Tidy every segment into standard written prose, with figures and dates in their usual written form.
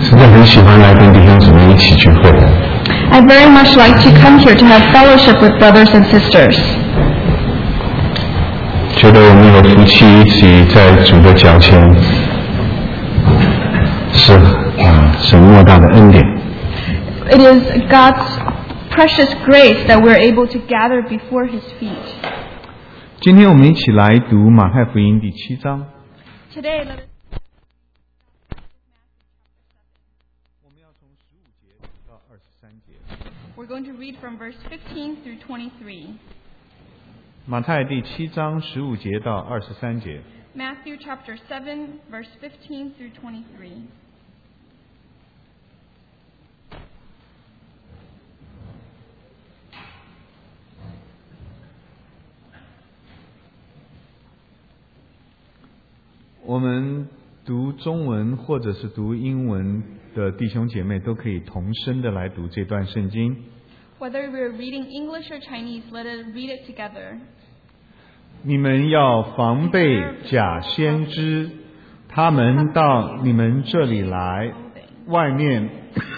实在很喜欢来跟弟兄姊妹一起聚会。 I very much like to come here to have fellowship with brothers and sisters. 觉得我们有福气一起在主的脚前，是神莫大的恩典。 It is God's precious grace that we're able to gather before His feet. 今天我们一起来读马太福音第7章。 Today, let us. 我们要从15节到23节。 We're going to read from verse 15 through 23. 马太第7章15节到23节。 Matthew chapter 7, verse 15 through 23. 我们读中文或者是读英文的弟兄姐妹都可以同声的来读这段圣经。 Whether we're reading English or Chinese, let us read it together. 你们要防备假先知，他们到你们这里来，外面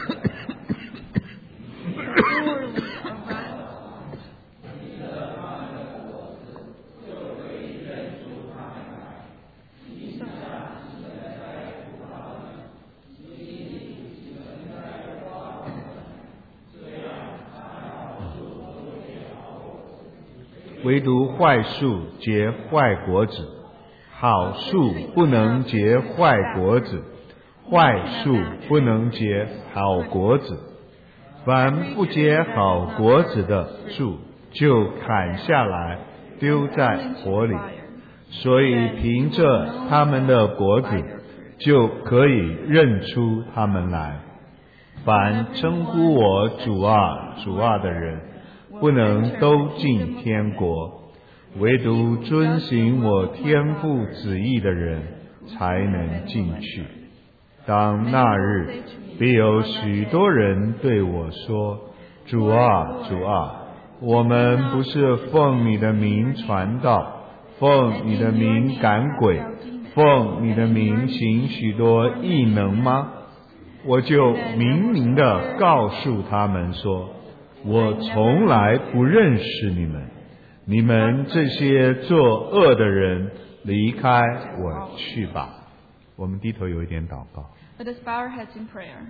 唯独坏树结坏果子，好树不能结坏果子，坏树不能结好果子。凡不结好果子的树，就砍下来丢在火里。所以凭着他们的果子，就可以认出他们来。凡称呼我主啊，主啊的人，不能都进天国，唯独遵行我天父旨意的人才能进去。当那日，必有许多人对我说：主啊，主啊，我们不是奉你的名传道，奉你的名赶鬼，奉你的名行许多异能吗？我就明明地告诉他们说，我从来不认识你们，你们这些作恶的人，离开我去吧。我们低头有一点祷告。 Let us bow our heads in prayer.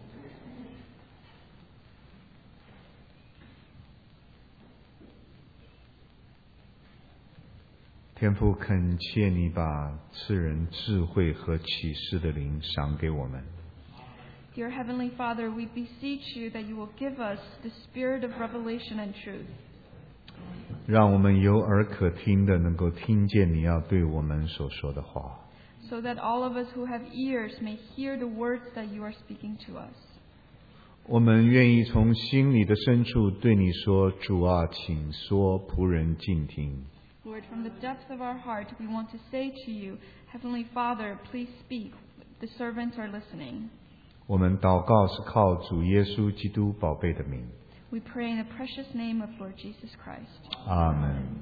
天父，恳切你把赐人智慧和启示的灵赏给我们。 Dear Heavenly Father, we beseech you that you will give us the spirit of revelation and truth. 让我们有耳可听的能够听见你要对我们所说的话。 So that all of us who have ears may hear the words that you are speaking to us. 我们愿意从心里的深处对你说，主啊，请说，仆人静听。 Lord, from the depths of our heart, we want to say to you, Heavenly Father, please speak. The servants are listening. 我们祷告是靠主耶稣基督宝贝的名。 We pray in the precious name of Lord Jesus Christ. 阿门。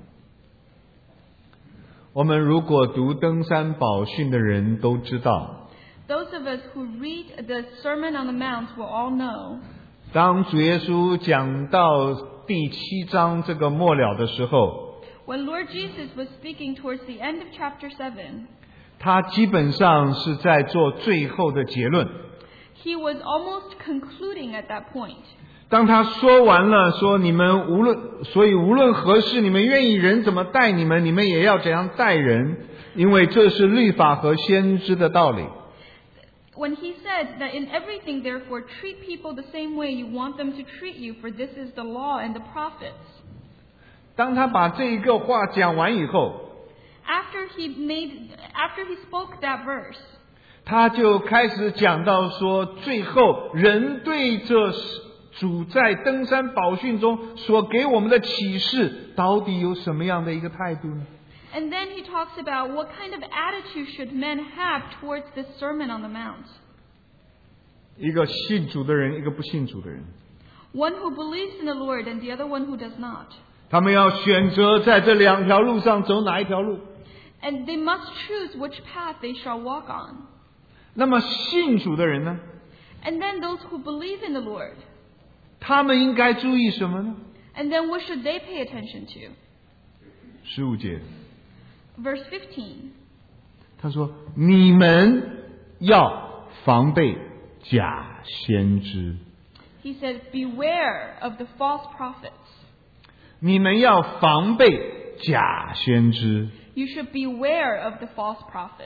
我们如果读登山宝训的人都知道， Those of us who read the Sermon on the Mount will all know. 当主耶稣讲到第7章这个末了的时候， When Lord Jesus was speaking towards the end of chapter 7, 他基本上是在做最后的结论。 he was almost concluding at that point. 当他说完了，说你们无论何事，你们愿意人怎么待你们，你们也要怎样待人，因为这是律法和先知的道理。 When he said that in everything, therefore, treat people the same way you want them to treat you, for this is the law and the prophets. 当他把这一个话讲完以后， After he spoke that verse, 他就开始讲到说，最后人对这主在登山宝训中所给我们的启示，到底有什么样的一个态度呢？ and then he talks about what kind of attitude should men have towards this Sermon on the Mount. 一个信主的人，一个不信主的人， One who believes in the Lord and the other one who does not. 他们要选择在这两条路上走哪一条路。 And they must choose which path they shall walk on. 那么信主的人呢？ And then those who believe in the Lord. 他们应该注意什么呢？ And then what should they pay attention to? 15节， Verse 15. 他说：“你们要防备假先知。 He says, beware of the false prophets. 你们要防备假先知。 You should beware of the false prophets.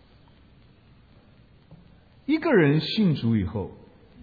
一个人信主以后，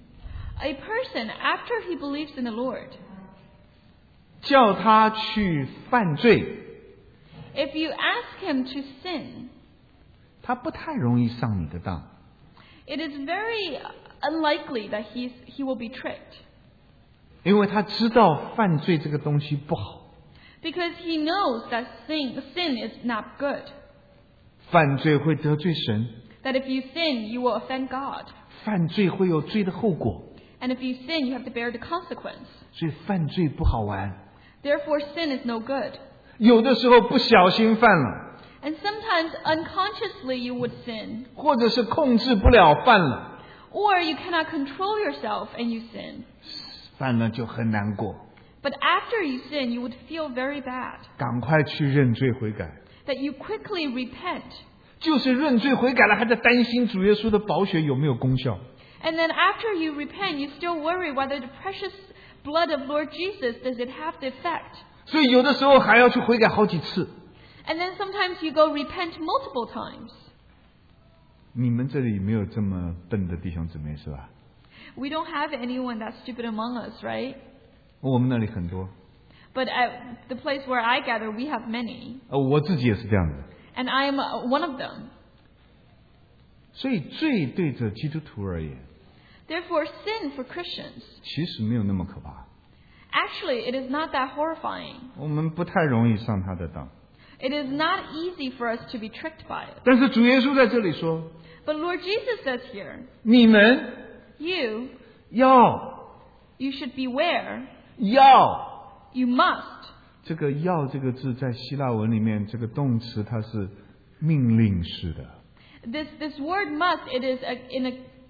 A person, after he believes in the Lord, 叫他去犯罪， if you ask him to sin, 他不太容易上你的当， it is very unlikely that he will be tricked. 因为他知道犯罪这个东西不好， Because he knows that sin is not good. 犯罪会得罪神， That if you sin, you will offend God. 犯罪会有罪的后果， And if you sin, you have to bear the consequence. 所以犯罪不好玩。 Therefore, sin is no good. 有的时候不小心犯了， And sometimes unconsciously you would sin. 或者是控制不了犯了， Or you cannot control yourself and you sin. 犯了就很难过， But after you sin, you would feel very bad. 赶快去认罪悔改。 That you quickly repent. 就是认罪悔改了，还在担心主耶稣的宝血有没有功效。 And then after you repent, you still worry whether the precious blood of Lord Jesus, does it have the effect? 所以有的时候还要去悔改好几次。 And then sometimes you go repent multiple times. 你们这里没有这么笨的弟兄姊妹是吧？ We don't have anyone that's stupid among us, right? 我们那里很多， But at the place where I gather, we have many. 我自己也是这样的。 And I am one of them. 所以罪对着基督徒而言， Therefore, sin for Christians, 其实没有那么可怕， actually, it is not that horrifying. 我们不太容易上他的当。 It is not easy for us to be tricked by it. 但是主耶稣在这里说， But Lord Jesus says here, 你们 you 要 should beware, 要 you must. 这个要这个字在希腊文里面，这个动词它是命令式的。 This word must, it is in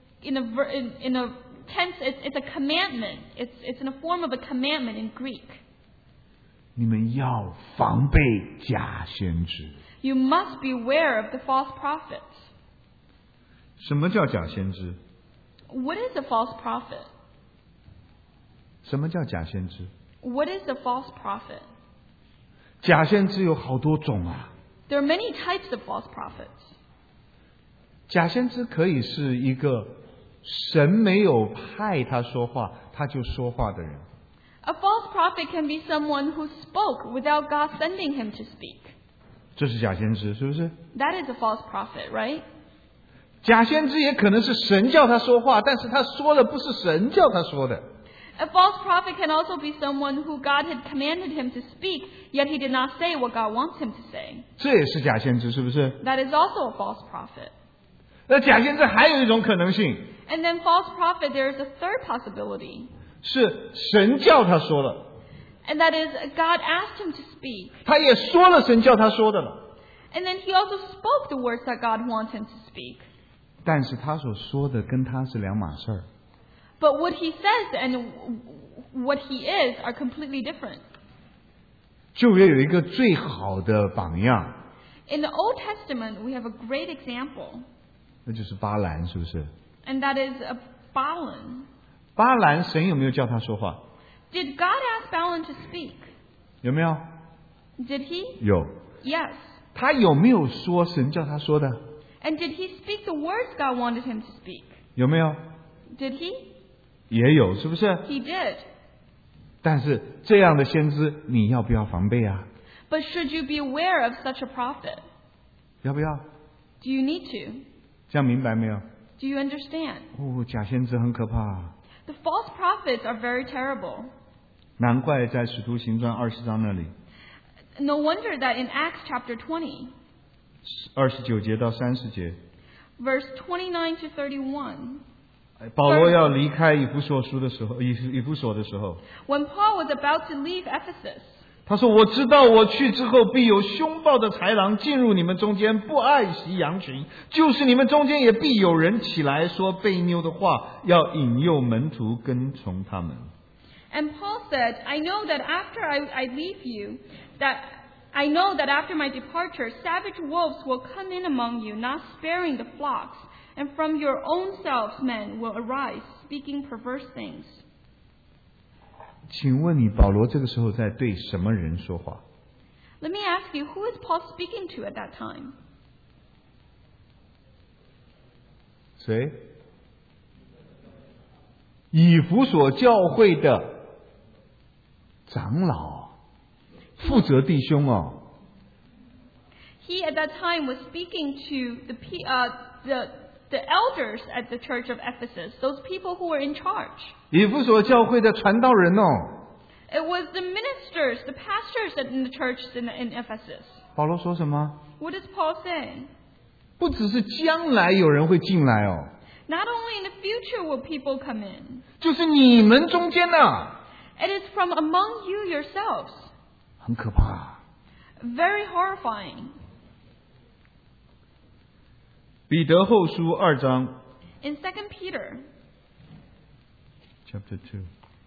a tense, it's a commandment. It's in a form of a commandment in Greek. 你们要防备假先知。 You must beware of the false prophets. 什么叫假先知？ What is a false prophet? 什么叫假先知？ What is a false prophet? 假先知有好多种啊。 There are many types of false prophets. 假先知可以是一个神没有派他说话，他就说话的人。 A false prophet can be someone who spoke without God sending him to speak. 这是假先知，是不是？ That is a false prophet, right? 假先知也可能是神叫他说话，但是他说的不是神叫他说的。 A false prophet can also be someone who God had commanded him to speak, yet he did not say what God wants him to say. 这也是假先知，是不是？ That is also a false prophet. 那假先知还有一种可能性， And then false prophet, there is a third possibility. 是神叫他说了， And that is God asked him to speak. 他也说了神叫他说的了， And then he also spoke the words that God wants him to speak. 但是他所说的跟他是两码事儿。 But what he says and what he is are completely different. 旧约有一个最好的榜样， In the Old Testament, we have a great example. 那就是巴兰，是不是？ And that is Balaam. 巴兰神有没有叫他说话？ Did God ask Balaam to speak? 有没有？ Did he? 有。 Yes. 他有没有说神叫他说的？ And did he speak the words God wanted him to speak? 有没有？ Did he? 也有，是不是？ He did. 但是这样的先知，你要不要防备啊？ But should you be aware of such a prophet? 要不要？ Do you need to? 这样明白没有？ Do you understand? 哦，假先知很可怕， The false prophets are very terrible. 难怪在使徒行传20章那里 No wonder that in Acts chapter 20, 29节到30节， verse 29 to 31, 保罗要离开以弗所的时候， when Paul was about to leave Ephesus, 他说：“我知道我去之后，必有凶暴的豺狼进入你们中间，不爱惜羊群。就是你们中间也必有人起来说悖谬的话，要引诱门徒跟从他们。” And Paul said, I know that after I leave you, I know that after my departure, savage wolves will come in among you, not sparing the flocks, and from your own selves men will arise, speaking perverse things. 请问你，保罗这个时候在对什么人说话？ Let me ask you, who is Paul speaking to at that time? 谁？以弗所教会的长老，负责弟兄哦。 He at that time was speaking to the elders at the church of Ephesus, those people who were in charge. 以弗所教会的传道人哦。 It was the ministers, the pastors in the church in Ephesus. 保罗说什么？ What does Paul say? 不只是将来有人会进来哦， Not only in the future will people come in. 就是你们中间呢， It is from among you yourselves. 很可怕。 Very horrifying. 彼得后书2章 In 2 Peter, Chapter 2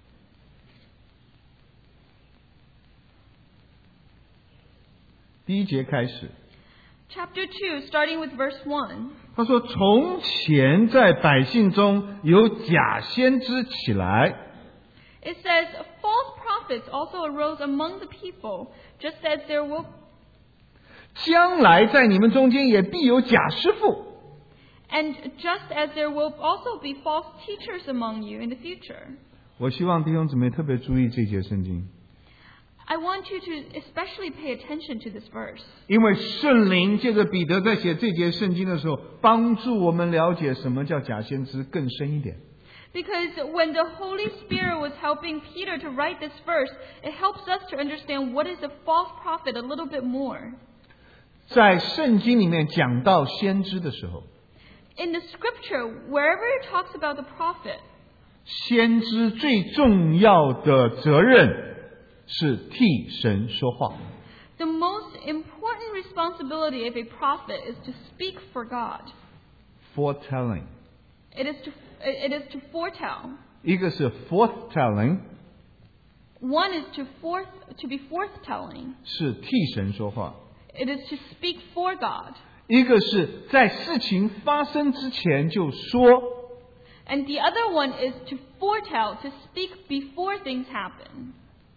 第1节开始， chapter 2, starting with verse 1. 他说：“从前在百姓中有假先知起来， It says, false prophets also arose among the people, just as there will, 将来在你们中间也必有假师傅。” and just as there will also be false teachers among you in the future. 我希望弟兄姊妹特别注意这节圣经， I want you to especially pay attention to this verse. 因为圣灵借着彼得在写这节圣经的时候，帮助我们了解什么叫假先知更深一点。 Because when the Holy Spirit was helping Peter to write this verse, it helps us to understand what is a false prophet a little bit more. 在圣经里面讲到先知的时候， In the scripture, wherever it talks about the prophet, 先知最重要的责任是替神说话。 the most important responsibility of a prophet is to speak for God. Foretelling， It is to foretell. 一个是 forthtelling， One is to be forthtelling. 是替神说话； It is to speak for God. 一个是在事情发生之前就说。 And the other one is to foretell, to speak before things happen.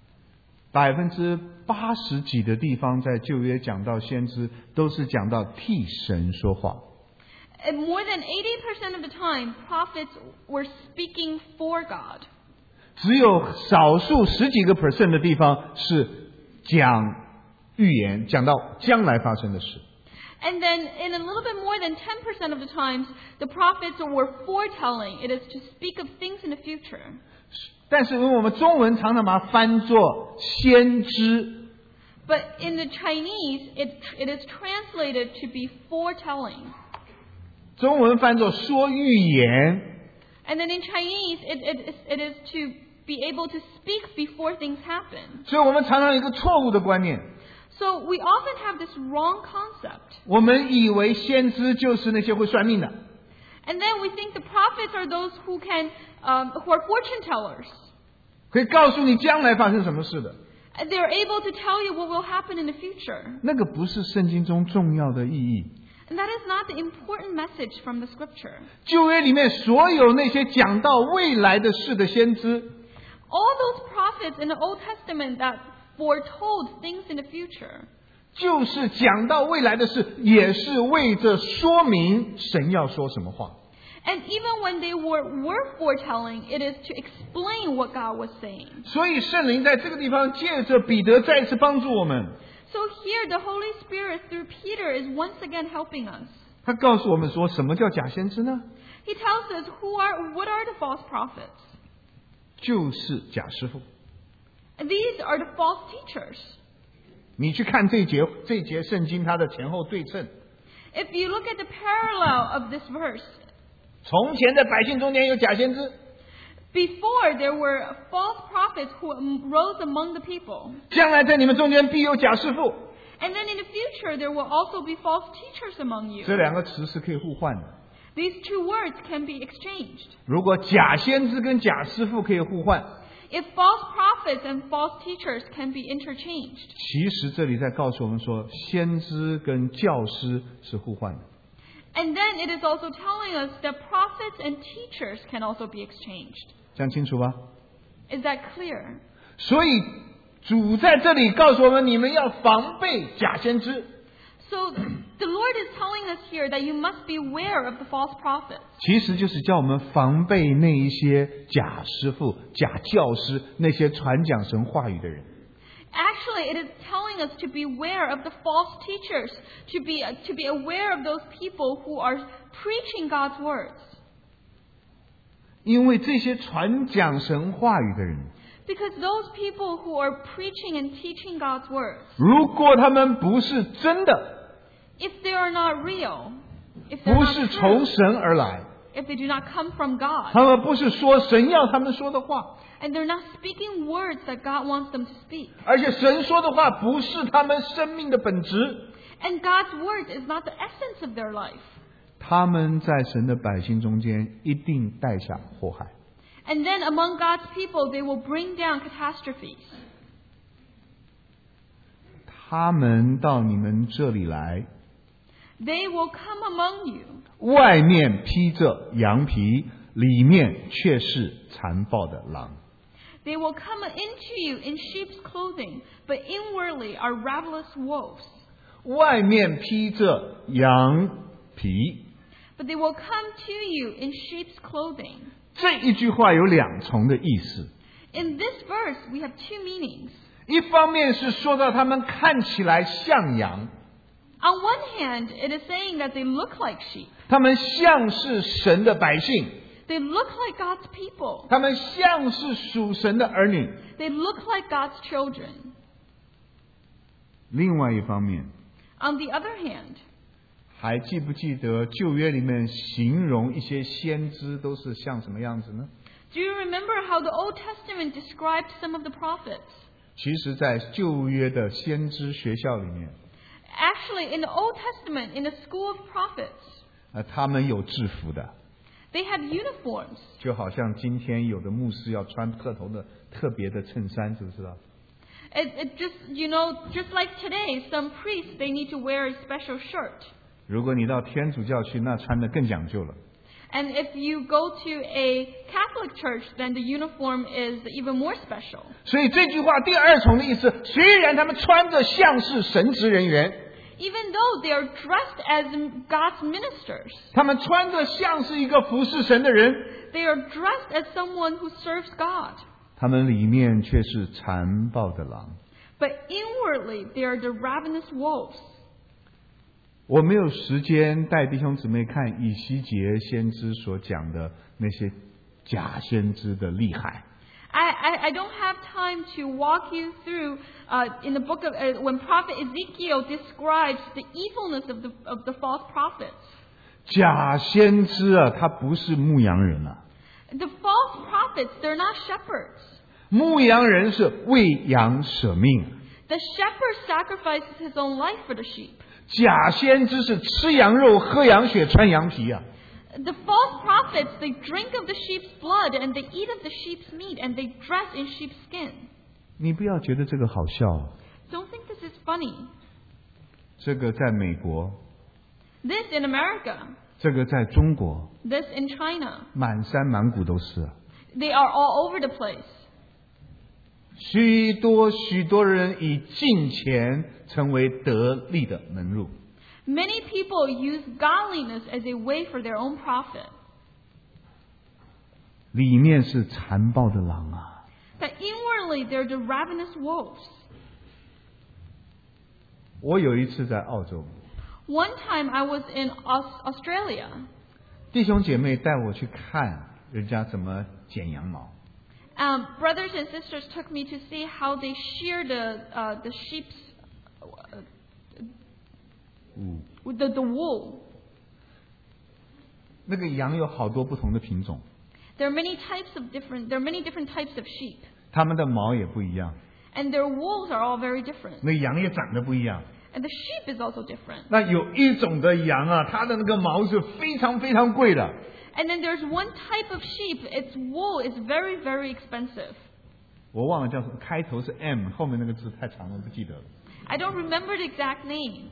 80%几的地方在旧约讲到先知，都是讲到替神说话。 And more than 80% of the time, prophets were speaking for God. 只有少数10几个%的地方是讲预言，讲到将来发生的事。 And then in a little bit more than 10% of the times, the prophets were foretelling. It is to speak of things in the future. 但是因为我们中文常常把它翻作先知， But in the Chinese, it is translated to be foretelling. 中文翻作说预言。 And then in Chinese, it is to be able to speak before things happen. 所以我们常常有一个错误的观念， So we often have this wrong concept. 我们以为先知就是那些会算命的， And then we think the prophets are those who are fortune tellers. 可以告诉你将来发生什么事的。 And they're able to tell you what will happen in the future. 那个不是圣经中重要的意义。 And that is not the important message from the scripture. 旧约里面所有那些讲到未来的事的先知， All those prophets in the Old Testament that foretold things in the future, 就是讲到未来的事，也是为着说明神要说什么话。 and even when they were foretelling, it is to explain what God was saying. 所以圣灵在这个地方借着彼得再次帮助我们， So here, the Holy Spirit through Peter is once again helping us. 他告诉我们说，什么叫假先知呢？ He tells us what are the false prophets? 就是假师傅。 And these are the false teachers. 你去看这节圣经它的前后对称。 If you look at the parallel of this verse, 从前在百姓中间有假先知， Before, there were false prophets who rose among the people. 将来在你们中间必有假师傅。 And then in the future, there will also be false teachers among you. 这两个词是可以互换的。 These two words can be exchanged. 如果假先知跟假师傅可以互换， If false prophets and false teachers can be interchanged. 其实这里在告诉我们说，先知跟教师是互换的。 And then it is also telling us that prophets and teachers can also be exchanged. 讲清楚吧？ Is that clear? 所以主在这里告诉我们，你们要防备假先知。 So the Lord is telling us here that you must beware of the false prophets. 其实就是叫我们防备那一些假师傅、假教师，那些传讲神话语的人。 Actually, it is telling us to beware of the false teachers, to be aware of those people who are preaching God's words. 因为这些传讲神话语的人， Because those people who are preaching and teaching God's words, 如果他们不是真的， if they are not real, if they're 不 not 是从 true, 神而来， if they do not come from God, 他们不是说神要他们说的话， and they're not speaking words that God wants them to speak, 而且神说的话不是他们生命的本质， and God's word is not the essence of their life, 他们在神的百姓中间一定带下祸害。 and then among God's people they will bring down catastrophes. 他们到你们这里来， They will come among you, 外面披着羊皮，里面却是残暴的狼。 they will come into you in sheep's clothing, but inwardly are ravenous wolves. 外面披着羊皮， But they will come to you in sheep's clothing. 这一句话有两重的意思。 In this verse, we have two meanings. 一方面是说到他们看起来像羊， On one hand, it is saying that they look like sheep. 他们像是神的百姓， They look like God's people. 他们像是属神的儿女。 They look like God's children. 另外一方面， On the other hand, 还记不记得旧约里面形容一些先知都是像什么样子呢？ do you remember how the Old Testament described some of the prophets? 其实在旧约的先知学校里面， Actually, in the Old Testament, in the school of prophets, 他们有制服的， they had uniforms. 就好像今天有的牧师要穿特别的衬衫，知不知道？ It just like today, some priests, they need to wear a special shirt. 如果你到天主教去，那穿的更讲究了。 And if you go to a Catholic church, then the uniform is even more special. 所以这句话第二重的意思，虽然他们穿着像是神职人员， Even though they are dressed as God's ministers, 他们穿着像是一个服侍神的人， they are dressed as someone who serves God. 他们里面却是残暴的狼。 But inwardly, they are the ravenous wolves. 我没有时间带弟兄姊妹看以西结先知所讲的那些假先知的厉害。 I don't have time to walk you through in the book of when Prophet Ezekiel describes the evilness of the false prophets. 假先知啊，他不是牧羊人啊， The false prophets, they're not shepherds. 牧羊人是为羊舍命， The shepherd sacrifices his own life for the sheep. 假先知是吃羊肉、喝羊血、穿羊皮啊。 The false prophets, they drink of the sheep's blood and they eat of the sheep's meat and they dress in sheep's skin. 你不要觉得这个好笑啊， Don't think this is funny. 这个在美国， This in America, 这个在中国， this in China. 满山满谷都是啊。 They are all over the place. 许多人以金钱成为得利的门路， Many people use godliness as a way for their own profit. 里面是残暴的狼啊。 But inwardly, they're the ravenous wolves. 我有一次在澳洲， One time I was in Australia. 弟兄姐妹带我去看人家怎么剪羊毛。 Brothers and sisters took me to see how they shear the sheep's the wool. 那个羊有好多不同的品种， There are many different types of sheep. 它们的毛也不一样， And their wolves are all very different. 那羊也长得不一样。 And the sheep is also different. 那有一种的羊啊，它的那个毛是非常非常贵的。 And then there's one type of sheep, its wool is very, very expensive. 我忘了叫什么，开头是 M， 后面那个字太长了，不记得了。 I don't remember the exact name.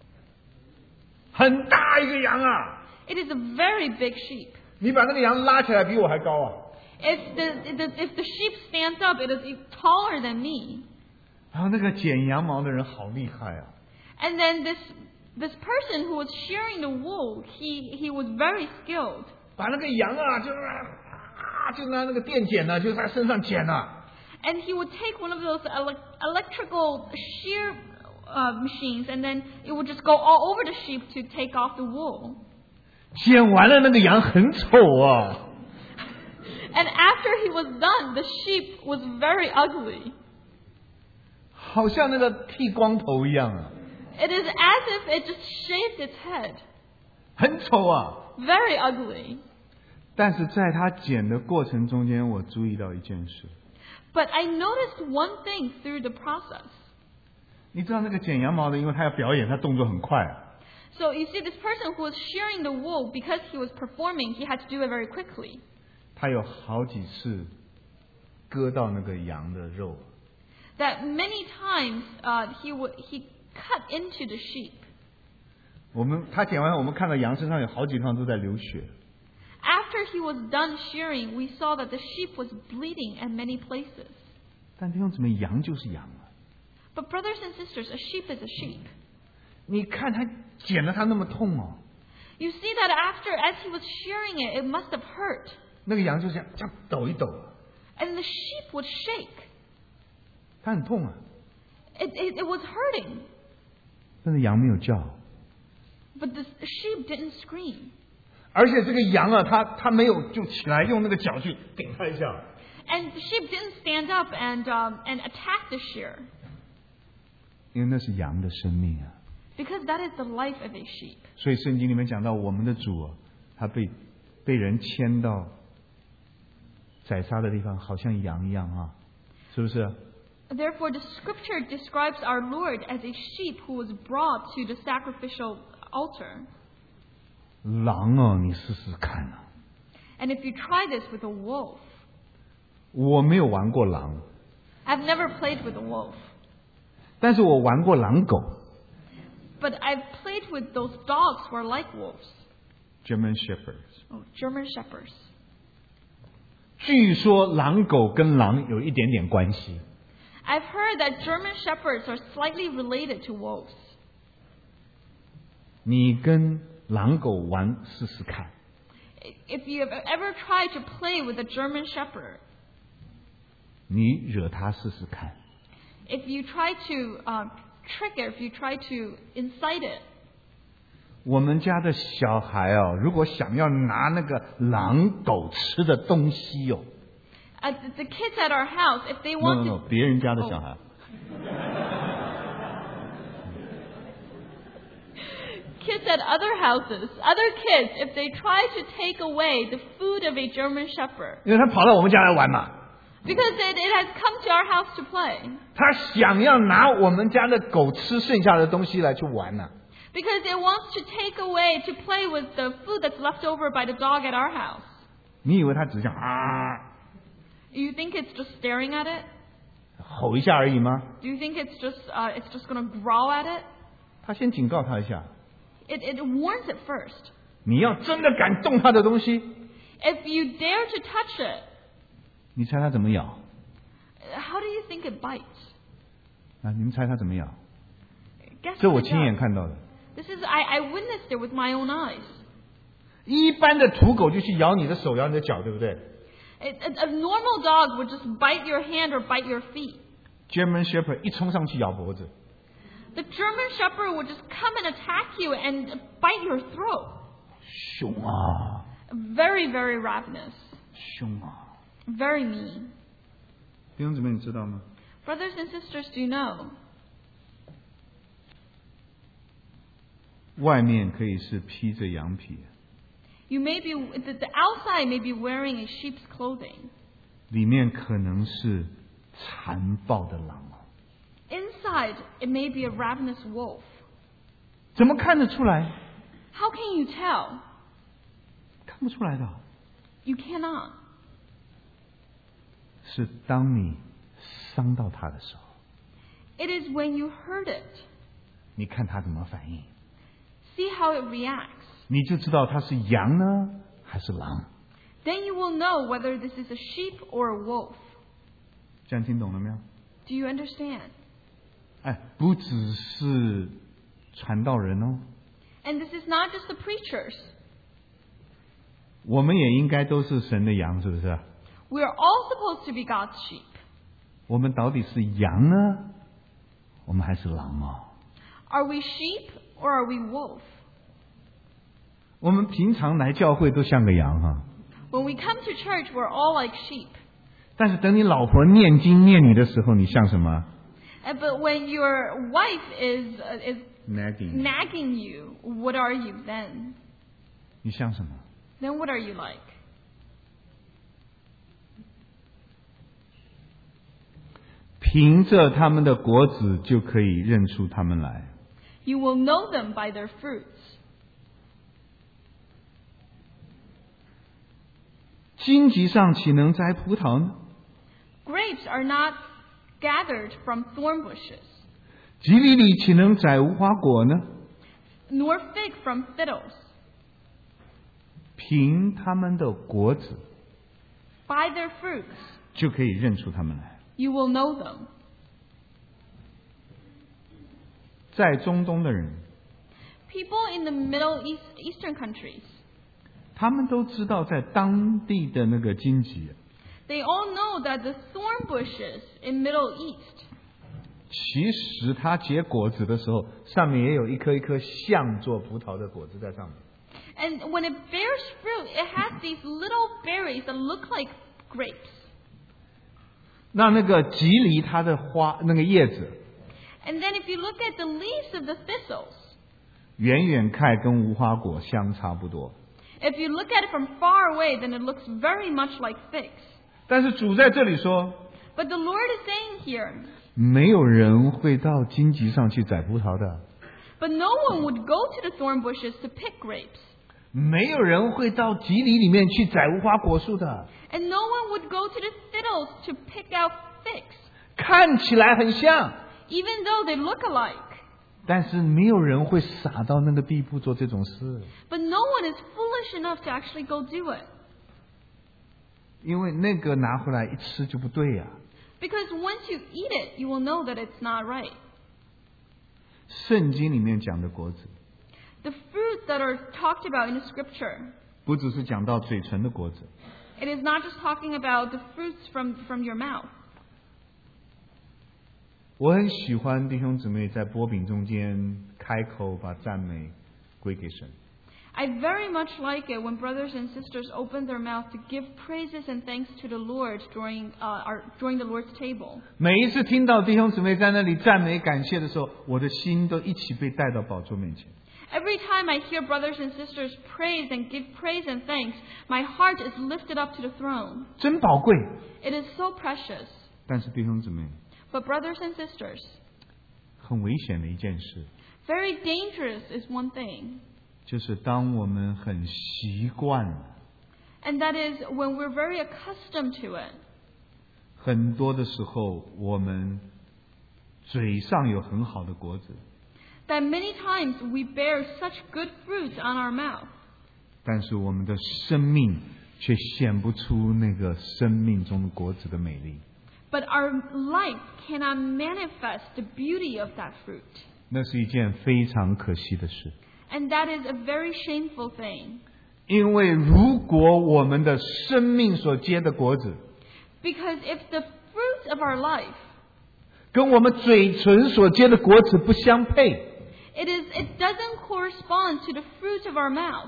很大一个羊啊！ It is a very big sheep. 你把那个羊拉起来，比我还高啊！ If the sheep stands up, it is taller than me. 然后那个剪羊毛的人好厉害啊！ And then this person who was shearing the wool, he was very skilled. 把那个羊啊，就拿那个电剪呢，就在身上剪啊。 And he would take one of those electrical shear machines, and then it would just go all over the sheep to take off the wool. 剪完了那个羊很丑啊！ And after he was done, the sheep was very ugly. 好像那个剃光头一样啊， It is as if it just shaved its head. 很丑啊！ Very ugly. 但是在他剪的过程中间，我注意到一件事。 But I noticed one thing through the process. 你知道那个剪羊毛的，因为他要表演，他动作很快啊。 So you see, this person who was shearing the wool, because he was performing, he had to do it very quickly. 他有好几次割到那个羊的肉。 That many times he cut into the sheep. 他剪完，我们看到羊身上有好几地方都在流血。 After he was done shearing, we saw that the sheep was bleeding at many places. 但弟兄姊妹，羊就是羊啊！ But brothers and sisters, a sheep is a sheep. 你看他剪得他那么痛哦， You see that as he was shearing it, it must have hurt. 那个羊就这样抖一抖， And the sheep would shake. 他很痛啊。 It was hurting. 但是羊没有叫， But the sheep didn't scream. 而且这个羊啊，他没有就起来用那个脚去顶他一下。 And the sheep didn't stand up and attack the shear. 因为那是羊的生命啊。 Because that is the life of a sheep. 所以圣经里面讲到，我们的主啊，他被人牵到宰杀的地方，好像羊一样啊，是不是？ Therefore, the scripture describes our Lord as a sheep who was brought to the sacrificial altar. 狼啊，你试试看啊！ And if you try this with a wolf, 我没有玩过狼， I've never played with a wolf, 但是我玩过狼狗 but I've played with those dogs who are like wolves, ，German Shepherds。 German shepherds. 据说狼狗跟狼有一点点关系。 I've heard that German shepherds are slightly related to wolves. 你跟狼狗玩试试看， If you have ever tried to play with a German shepherd, 你惹它试试看， if you try to trick it, if you try to incite it, 我们家的小孩哦，如果想要拿那个狼狗吃的东西哦， the kids at our house, if they want to, 别人家的小孩， kids at other houses, other kids, if they try to take away the food of a German shepherd, 因为他跑到我们家来玩嘛， because it has come to our house to play, 他想要拿我们家的狗吃剩下的东西来去玩呢、 because it wants to take away, to play with the food that's left over by the dog at our house. 你以为他只想啊 You think it's just staring at it? 吼一下而已吗？ Do you think it's just going to growl at it? 他先警告他一下， It warns it first. 你要真的敢动他的东西， If you dare to touch it, 你猜他怎么咬？ how do you think it bites? 啊，你们猜他怎么咬？ Guess 这 what 我 it 亲眼 does. 看到的。 This is I witnessed it with my own eyes. 一般的土狗就去咬你的手，咬你的脚，对不对 A normal dog would just bite your hand or bite your feet. ？German Shepherd 一冲上去咬脖子， The German shepherd would just come and attack you and bite your throat. 凶啊， Very, very ravenous. 凶啊！ Very mean. 弟兄姊妹，你知道吗？ Brothers and sisters, do you know? 外面可以是披着羊皮， You may be the outside may be wearing a sheep's clothing. 里面可能是残暴的狼。 Inside, it may be a ravenous wolf. 怎么看得出来？ How can you tell? 看不出来的。 You cannot. 是当你伤到他的时候， It is when you hurt it. 你看他怎么反应， See how it reacts. 你就知道他是羊呢还是狼。 Then you will know whether this is a sheep or a wolf. 这样听懂了没有？ Do you understand? 哎，不只是传道人哦， And this is not just the preachers. 我们也应该都是神的羊，是不是？ We are all supposed to be God's sheep. 我们到底是羊呢，我们还是狼哦？ Are we sheep or are we wolf? 我们平常来教会都像个羊哈， When we come to church, we're all like sheep. 但是等你老婆念经念你的时候，你像什么 But when your wife is ？nagging， nagging you, what are you then? 你像什么？ Then what are you like? 凭着他们的果子就可以认出他们来。 You will know them by their fruits. 荆棘上岂能摘葡萄呢？ Grapes are not gathered from thorn bushes, 棘藜里岂能摘无花果呢？ nor fig from fiddles. 凭他们的果子 By their fruits, 就可以认出他们来。 you will know them. 在中东的人， People in the Eastern countries, 他们都知道在当地的那个荆棘， they all know that the thorn bushes in Middle East, 其实它结果子的时候，上面也有一颗一颗像做葡萄的果子在上面。 and when it bears fruit, it has these little berries that look like grapes. 那个棘藜它的花那个叶子， And then if you look at the leaves of the thistles, 远远看跟无花果相差不多。 if you look at it from far away, then it looks very much like figs. 但是主在这里说， But the Lord is saying here, 没有人会到荆棘上去摘葡萄的， but no one would go to the thorn bushes to pick grapes, 没有人会到棘藜里面去摘无花果树的。 and no one would go to the fiddles to pick out figs, 看起来很像， even though they look alike. 但是没有人会傻到那个地步做这种事， But no one is foolish enough to actually go do it. 因为那个拿回来一吃就不对呀、 Because once you eat it, you will know that it's not right. 圣经里面讲的果子， The fruits that are talked about in the scripture, 不只是讲到嘴唇的果子， it is not just talking about the fruits from your mouth. 我很喜欢弟兄姊妹在波饼中间开口把赞美归给神。 I very much like it when brothers and sisters open their mouth to give praises and thanks to the Lord during the Lord's table. 每一次听到弟兄姊妹在那里赞美感谢的时候，我的心都一起被带到宝座面前。 Every time I hear brothers and sisters praise and give praise and thanks, my heart is lifted up to the throne. 真宝贵。 It is so precious. 但是弟兄姊妹， But brothers and sisters, 很危险的一件事， very dangerous is one thing. 就是当我们很习惯了， And that is when we're very accustomed to it. 很多的时候我们嘴上有很好的果子， That many times we bear such good fruits on our mouth, 但是我们的生命却显不出那个生命中的果子的美丽。 but our life cannot manifest the beauty of that fruit. 那是一件非常可惜的事。 And that is a very shameful thing. 因为如果我们的生命所结的果子 Because if the fruits of our life, 跟我们嘴唇所结的果子不相配， it doesn't correspond to the fruits of our mouth.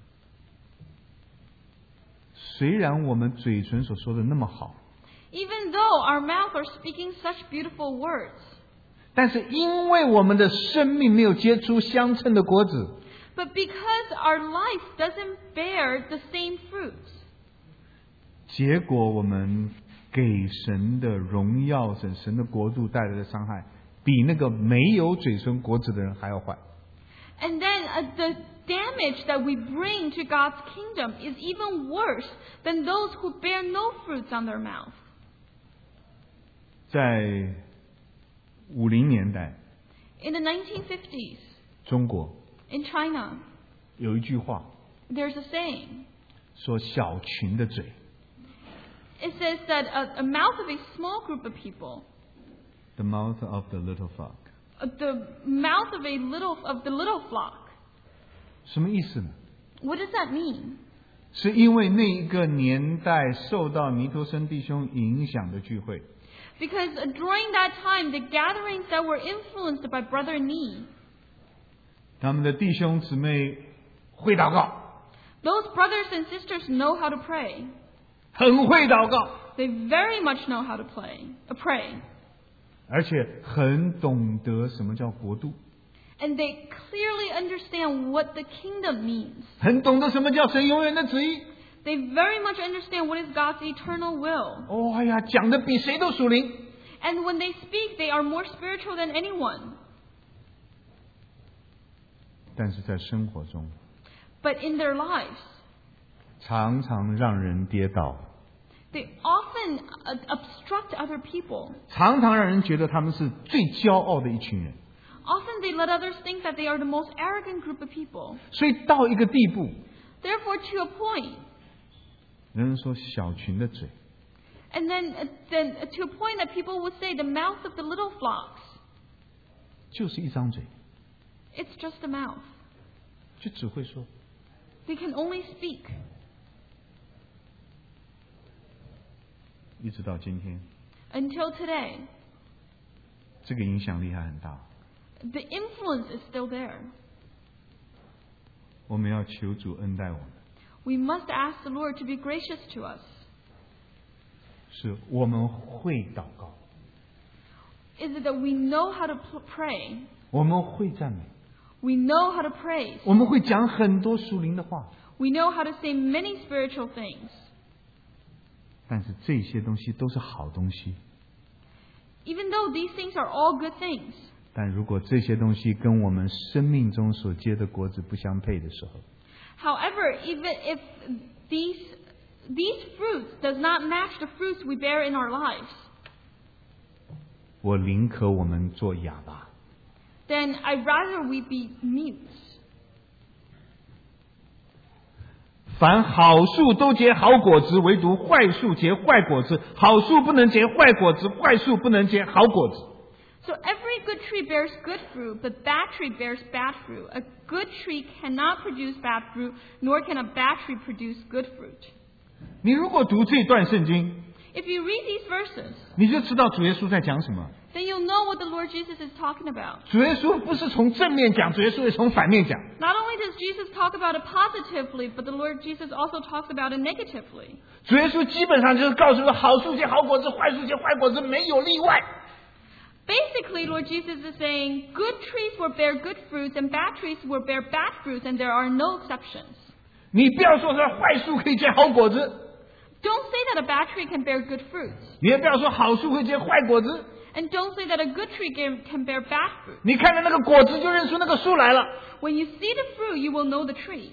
虽然我们嘴唇所说的那么好， Even though our mouth are speaking such beautiful words, 但是因为我们的生命没有结出相称的果子， But because our life doesn't bear the same fruits, 结果我们给神的荣耀、神的国度带来的伤害，比那个没有嘴唇果子的人还要坏。 and then the damage that we bring to God's kingdom is even worse than those who bear no fruits on their mouth. 在50年代， In the 1950s, 中国 in China, 有一句话 there's a saying. 说：“小群的嘴 It says that a mouth of a small group of people, ，the mouth of the little flock。” the mouth of the little flock. 什么意思呢？ What does that mean? 是因为那一个年代受到尼托生弟兄影响的聚会， Because during that time, the gatherings that were influenced by Brother Nee, 他们的弟兄姊妹会祷告， those brothers and sisters know how to pray. 很会祷告， They very much know how to pray. 而且很懂得什么叫国度， And they clearly understand what the kingdom means. 很懂得什么叫神永远的旨意。 They very much understand what is God's eternal will. 哦，哎呀，讲的比谁都属灵。 And when they speak, they are more spiritual than anyone. 但是在生活中， But in their lives, 常常让人跌倒， they often obstruct other people. 常常让人觉得他们是最骄傲的一群人。 Often they let others think that they are the most arrogant group of people. 所以到一个地步， Therefore, to a point, 人说小群的嘴， and then to a point that people would say the mouth of the little flocks, 就是一张嘴， it's just a mouth. 就只会说。 They can only speak. 一直到今天， Until today, 这个影响力还很大。 the influence is still there. 我们要求主恩待我们， We must ask the Lord to be gracious to us. 是我们会祷告， Is it that we know how to pray? 我们会赞美， We know how to praise. 我们会讲很多属灵的话， We know how to say many spiritual things. 但是这些东西都是好东西。 Even though these things are all good things, 但如果这些东西跟我们生命中所结的果子不相配的时候， however, even if these fruits does not match the fruits we bear in our lives, 我宁可我们做哑巴。 then I'd rather we be mutes. 凡好树都结好果子，唯独坏树结坏果子。好树不能结坏果子，坏树不能结好果子。 So every good tree bears good fruit, but bad tree bears bad fruit. A good tree cannot produce bad fruit, nor can a bad tree produce good fruit. 你如果读这段圣经， If you read these verses, 你就知道主耶稣在讲什么。 then you'll know what the Lord Jesus is talking about. 主耶稣不是从正面讲，主耶稣也从反面讲。 Not only does Jesus talk about it positively, but the Lord Jesus also talks about it negatively. 主耶稣基本上就是告诉说，好树结好果子，坏树结坏果子，没有例外。 Basically, Lord Jesus is saying good trees will bear good fruits and bad trees will bear bad fruits, and there are no exceptions. 你不要说坏树可以结好果子， Don't say that a bad tree can bear good fruits. 你也不要说好树会结坏果子。 And don't say that a good tree can bear bad fruit. 你看到那个果子就认出那个树来了。 When you see the fruit, you will know the tree.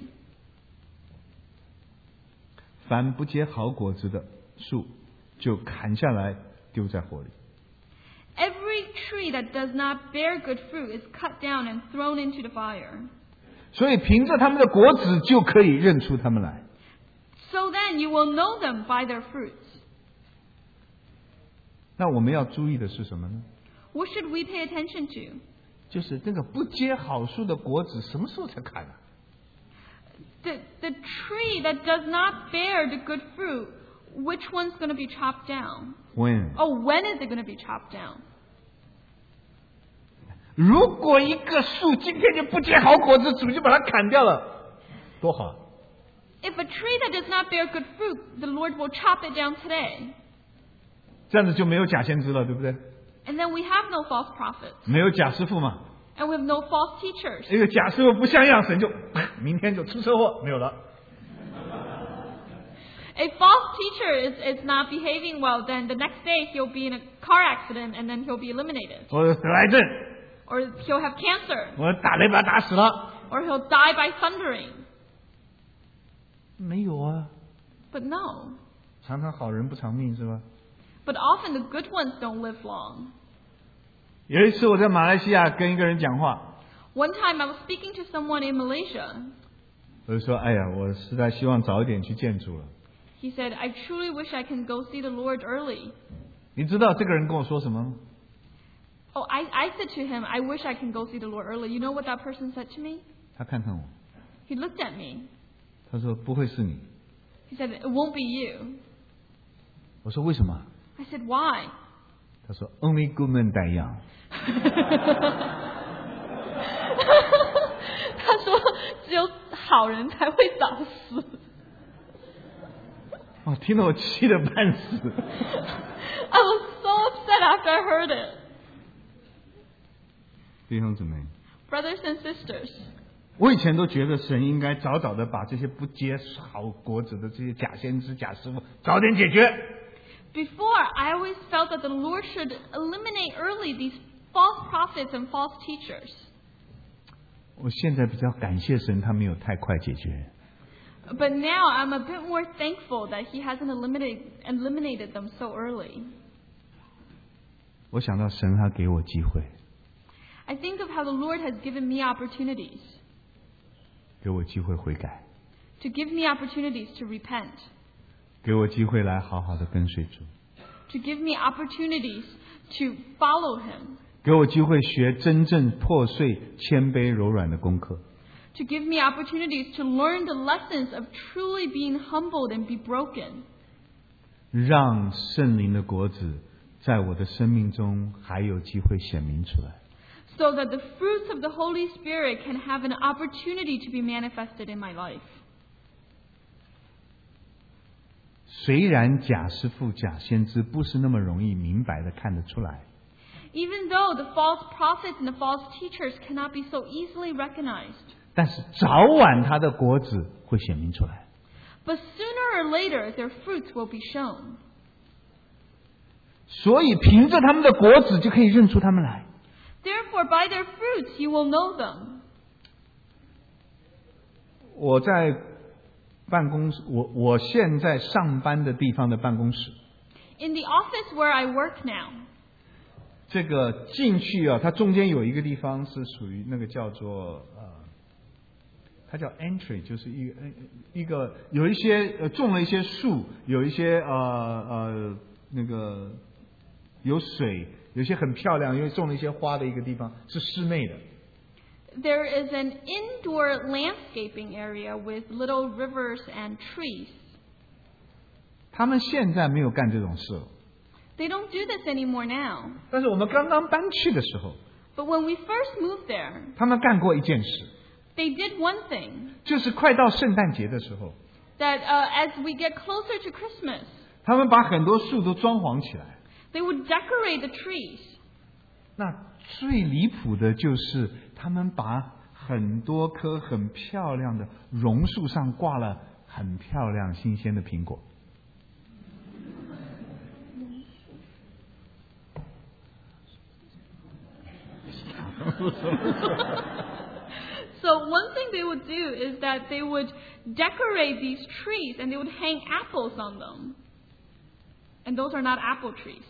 凡不结好果子的树，就砍下来丢在火里。 Every tree that does not bear good fruit is cut down and thrown into the fire. 所以凭着他们的果子就可以认出他们来。 So then you will know them by their fruits. 那我们要注意的是什么呢？ What should we pay attention to? 就是那个不结好树的果子，什么时候才砍啊？ The tree that does not bear the good fruit, which one's going to be chopped down? When？ Oh, when is it going to be chopped down? 如果一个树今天就不结好果子，主就把它砍掉了，多好！ If a tree that does not bear good fruit, the Lord will chop it down today. 这样子就没有假先知了，对不对？ And then we have no false prophets. 没有假师傅嘛。 And we have no false teachers. 这个假师傅不像样，神就明天就出车祸，没有了。 A false teacher is not behaving well, then the next day he'll be in a car accident and then he'll be eliminated. 我得癌症， Or he'll have cancer. 我打雷把他打死了。 Or he'll die by thundering. 没有啊， But no. 常常好人不长命是吧？ But often the good ones don't live long. 有一次我在马来西亚跟一个人讲话， One time I was speaking to someone in Malaysia. 我就说：“哎呀，我实在希望早一点去见主了。” He said, I truly wish I can go see the Lord early. 你知道这个人跟我说什么吗？ Oh, I said to him, I wish I can go see the Lord early. You know what that person said to me? 他看看我， He looked at me. 他说：“不会是你。 He said, it won't be you. ” 我说：“为什么 I said, why? 他说 ：“Only good men die young。” 他说只有好人才会早死。 哦，听得我气得半死。 I was so upset after I heard it. 弟兄姊妹， Brothers and sisters, 我以前都觉得神应该早早的把这些不结好果子的这些假先知、假师傅早点解决。 before I always felt that the Lord should eliminate early these false prophets and false teachers. 我现在比较感谢神，他没有太快解决。 But now I'm a bit more thankful that He hasn't eliminated them so early. 我想到神他给我机会， I think of how the Lord has given me opportunities, 给我机会悔改， to give me opportunities to repent, 给我机会来好好的跟随主， to give me opportunities to follow Him, 给我机会学真正破碎、谦卑、柔软的功课。 to give me opportunities to learn the lessons of truly being humbled and be broken, 让圣灵的果子在我的生命中还有机会显明出来。 so that the fruits of the Holy Spirit can have an opportunity to be manifested in my life. 虽然假师傅、假先知不是那么容易明白的看得出来， Even though the false prophets and the false teachers cannot be so easily recognized, 但是早晚他的果子会显明出来。 but sooner or later their fruits will be shown. 所以凭着他们的果子就可以认出他们来。 Therefore, by their fruits you will know them. 我在办公室，我现在上班的地方的办公室， In the office where I work now, 这个进去啊，它中间有一个地方是属于那个叫做它叫 entry， 就是一个有一些种了一些树，有一些那个有水，有些很漂亮，因为种了一些花的一个地方，是室内的。 there is an indoor landscaping area with little rivers and trees. 他们现在没有干这种事了， They don't do this anymore now. 但是我们刚刚搬去的时候， But when we first moved there, 他们干过一件事， they did one thing, 就是快到圣诞节的时候， that as we get closer to Christmas, 他们把很多树都装潢起来。 they would decorate the trees. 那最离谱的就是他们把很多棵很漂亮的榕树上挂了很漂亮新鲜的苹果。 So one thing they would do is that they would decorate these trees and they would hang apples on them. And those are not apple trees.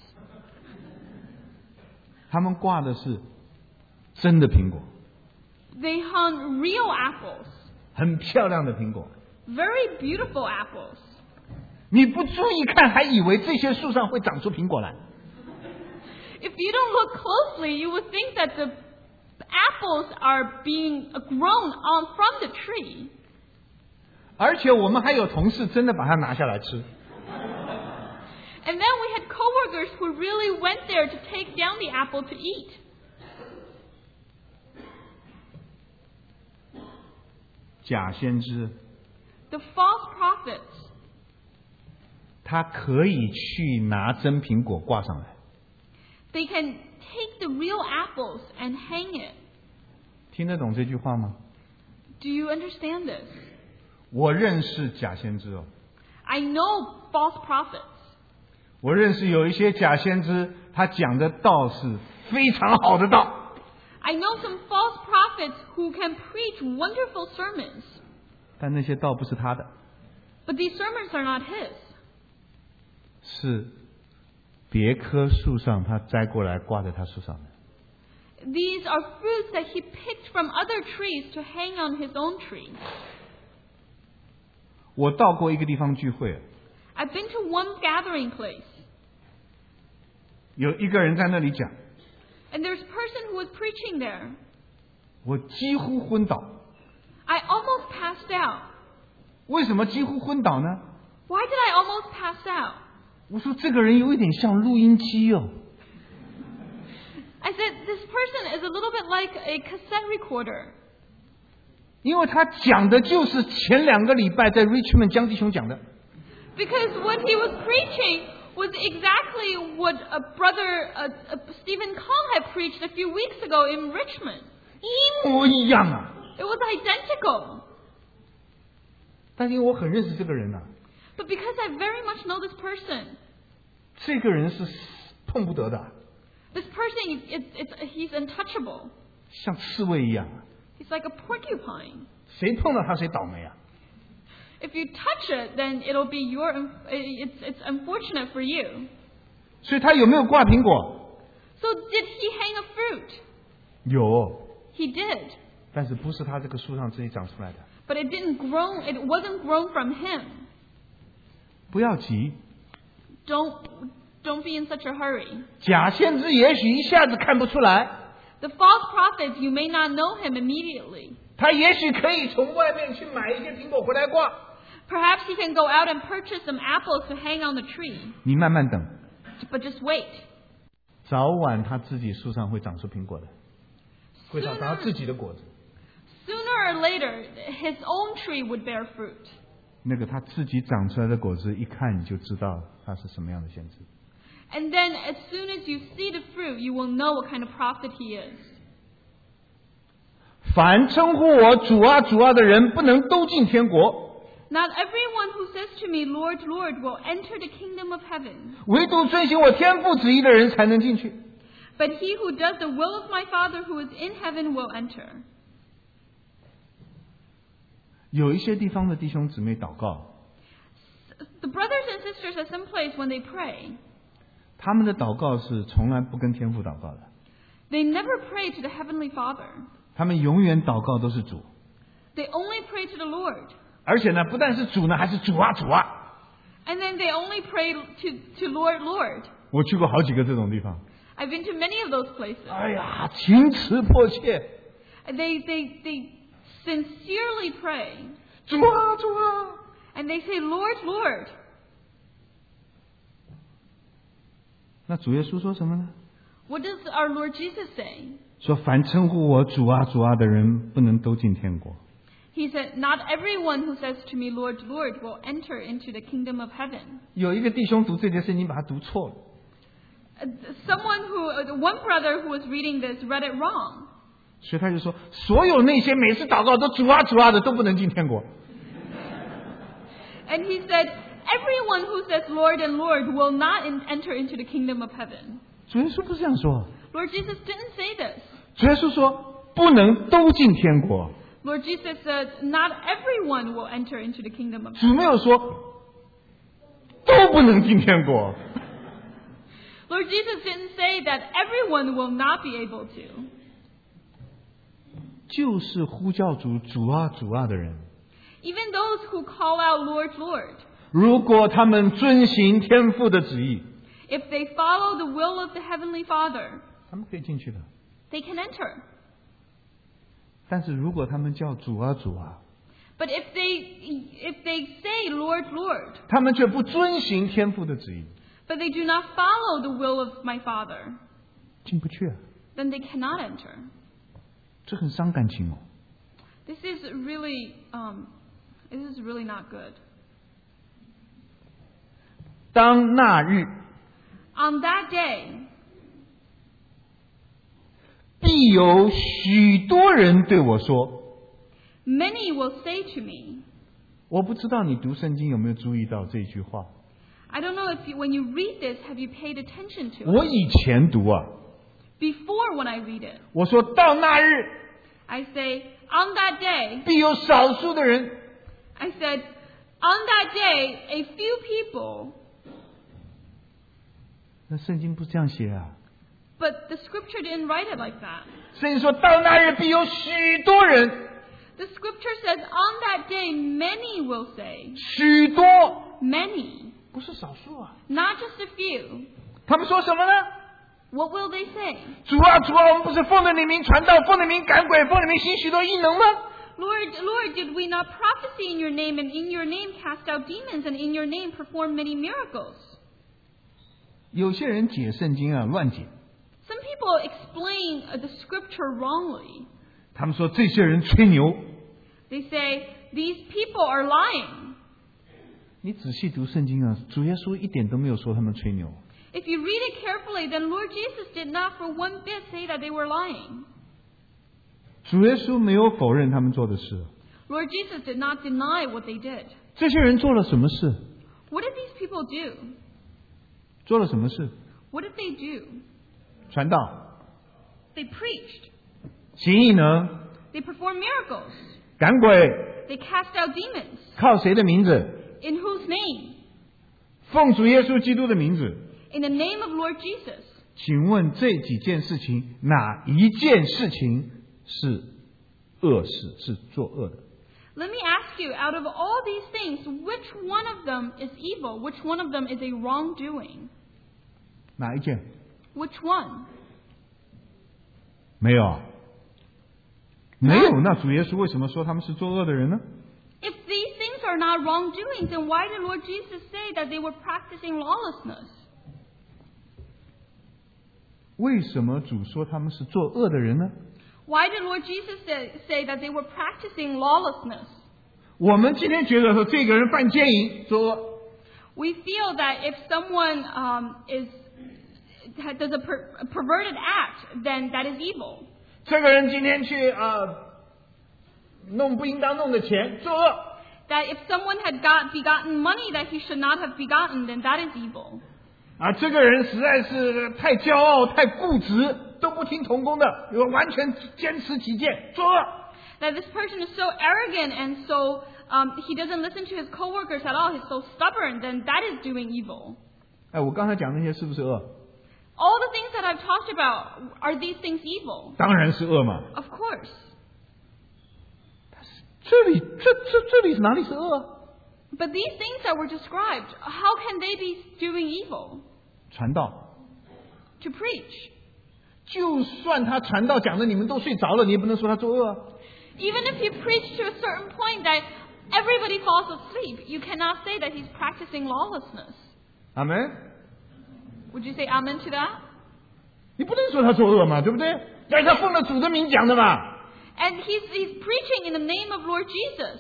他们挂的是真的苹果， They hung real apples, 很漂亮的苹果。 very beautiful apples. 你不注意看，还以为这些树上会长出苹果来。 If you don't look closely, you would think that the apples are being grown from the tree. 而且我们还有同事真的把它拿下来吃。 And then we had coworkers who really went there to take down the apple to eat. 假先知 The false prophets, 他可以去拿真苹果挂上来， they can take the real apples and hang it. 听得懂这句话吗？ Do you understand this? 我认识假先知哦， I know false prophets. 我认识有一些假先知，他讲的道是非常好的道， I know some false prophets who can preach wonderful sermons, 但那些道不是他的， but these sermons are not his. 是别棵树上他摘过来挂在他树上的。 These are fruits that he picked from other trees to hang on his own tree. 我到过一个地方聚会， I've been to one gathering place, 有一个人在那里讲， and there's a person who was preaching there. 我几乎昏倒。 I almost passed out. 为什么几乎昏倒呢？ Why did I almost pass out? 我说这个人有一点像录音机哦。 I said, this person is a little bit like a cassette recorder. 因为他讲的就是前2个礼拜在 Richmond 江弟兄讲的， Because what he was preaching was exactly what Stephen Kong had preached a few weeks ago in Richmond. 一模一样啊！ It was identical. 但是因为我很认识这个人啊， But because I very much know this person, 这个人是碰不得的， this person, he's untouchable. 像刺猬一样， He's like a porcupine. 谁碰到他谁倒霉啊！ If you touch it, then it'll be it's unfortunate for you. 所以他有没有挂苹果？ So did he hang a fruit? 有， He did. 但是不是他这个树上自己长出来的。 But it wasn't grown from him. 不要急， Don't be in such a hurry. 假先知也许一下子看不出来， The false prophets, you may not know him immediately. 他也许可以从外面去买一些苹果回来挂。 Perhaps he can go out and purchase some apples to hang on the tree. 你慢慢等， But just wait. 早晚他自己树上会长出苹果的，会长到自己的果子。 Sooner or later, his own tree would bear fruit. 那个他自己长出来的果子，一看你就知道他是什么样的先知。 And then as soon as you see the fruit, you will know what kind of prophet he is. 凡称呼我主啊主啊的人，不能都进天国， Not everyone who says to me, Lord, Lord, will enter the kingdom of heaven, 唯独遵行我天父旨意的人才能进去。 but he who does the will of my Father who is in heaven will enter. 有一些地方的弟兄姊妹祷告， The brothers and sisters at some place when they pray, 他们的祷告是从来不跟天父祷告的， they never pray to the heavenly Father. 他们永远祷告都是主， They only pray to the Lord. 而且呢，不但是主呢，还是主啊主啊。 And then they only pray to Lord, Lord. 我去过好几个这种地方， I've been to many of those places. 哎呀，情辞迫切， They sincerely pray. 主啊主啊。 And they say, Lord, Lord. 那主耶稣说什么呢？ What does our Lord Jesus say? 说凡称呼我主啊主啊的人，不能都进天国。 He said, not everyone who says to me, Lord, Lord, will enter into the kingdom of heaven. 有一个弟兄读这节圣经，把它读错了。 One brother who was reading this read it wrong. 所以他就说，所有那些每次祷告都主啊主啊的，都不能进天国。 And he said, everyone who says Lord and Lord will not enter into the kingdom of heaven. 主耶稣不是这样说， Lord Jesus didn't say this. 主耶稣说不能都进天国。 Lord Jesus said, not everyone will enter into the kingdom of 主 heaven. 没有说都不能进天国。 Lord Jesus didn't say that everyone will not be able to. 就是呼叫主啊主啊的人， Even those who call out Lord, Lord, 如果他们遵行天父的旨意， if they follow the will of the Heavenly Father, 他们可以进去的。 they can enter. 但是如果他们叫主啊主啊， But if they say Lord, Lord, 他们却不遵行天父的旨意， but they do not follow the will of my Father, 进不去啊， then they cannot enter. 这很伤感情哦。 This is really not good. 当那日 On that day, 必必有许多人对我说。 Many will say to me. 我不知道你读圣经有没有注意到这句话。 I don't know if when you read this, have you paid attention to it? 我以前读啊， Before when I read it, 我说到那日 I say, on that day, 必有少数的人。 I said, on that day, a few people, 那圣经不是这样写啊， but the scripture didn't write it like that. 圣经说到那日必有许多人， The scripture says, on that day, many will say, 许多 many, 不是少数啊。 not just a few. 他们说什么呢？ What will they say? 主啊，主啊，我们不是奉着你名传道，奉着名赶鬼，奉着名行许多异能吗？ Lord, did we not prophesy in your name, and in your name cast out demons, and in your name perform many miracles? 有些人解圣经啊，乱解。 Some people explain the scripture wrongly. 他们说这些人吹牛。 They say, these people are lying. 你仔细读圣经啊，主耶稣一点都没有说他们吹牛。 If you read it carefully, then Lord Jesus did not for one bit say that they were lying. 主耶稣没有否认他们做的事。 Lord Jesus did not deny what they did. 这些人做了什么事？ What did these people do? 做了什么事？ What did they do? 传道、 They preached. 行异能、 They performed miracles. 赶鬼， They cast out demons. 靠谁的名字？ In whose name? 奉主耶稣基督的名字。 In the name of Lord Jesus. 请问这几件事情，哪一件事情是恶事，是作恶的？ Let me ask you, out of all these things, which one of them is evil? Which one of them is a wrongdoing? 哪一件？ Which one? 没有，没有。那主耶稣为什么说他们是作恶的人呢？ If these things are not wrongdoings, then why did Lord Jesus say that they were practicing lawlessness? 为什么主说他们是作恶的人呢？ Why did Lord Jesus say that they were practicing lawlessness? 我们今天觉得说这个人犯奸淫作恶， We feel that if someone does a perverted act, then that is evil. 这个人今天去弄不应当弄的钱作恶， That if someone had begotten money that he should not have begotten, then that is evil. 这个人实在是太骄傲、太固执，都不听同工的，完全坚持己见，作恶。 That this person is so arrogant and so he doesn't listen to his coworkers at all. He's so stubborn. Then that is doing evil. 我刚才讲那些是不是恶？ All the things that I've talked about, are these things evil? 当然是恶嘛。 Of course. 这里哪里是恶？ But these things that were described, how can they be doing evil? 传道， To preach. 就算他传道讲的你们都睡着了，你也不能说他作恶。 Even if you preach to a certain point that everybody falls asleep, you cannot say that he's practicing lawlessness. 阿门。 Would you say amen to that? 你不能说他作恶嘛，对不对？但是他奉了主的名讲的嘛。 And he's preaching in the name of Lord Jesus.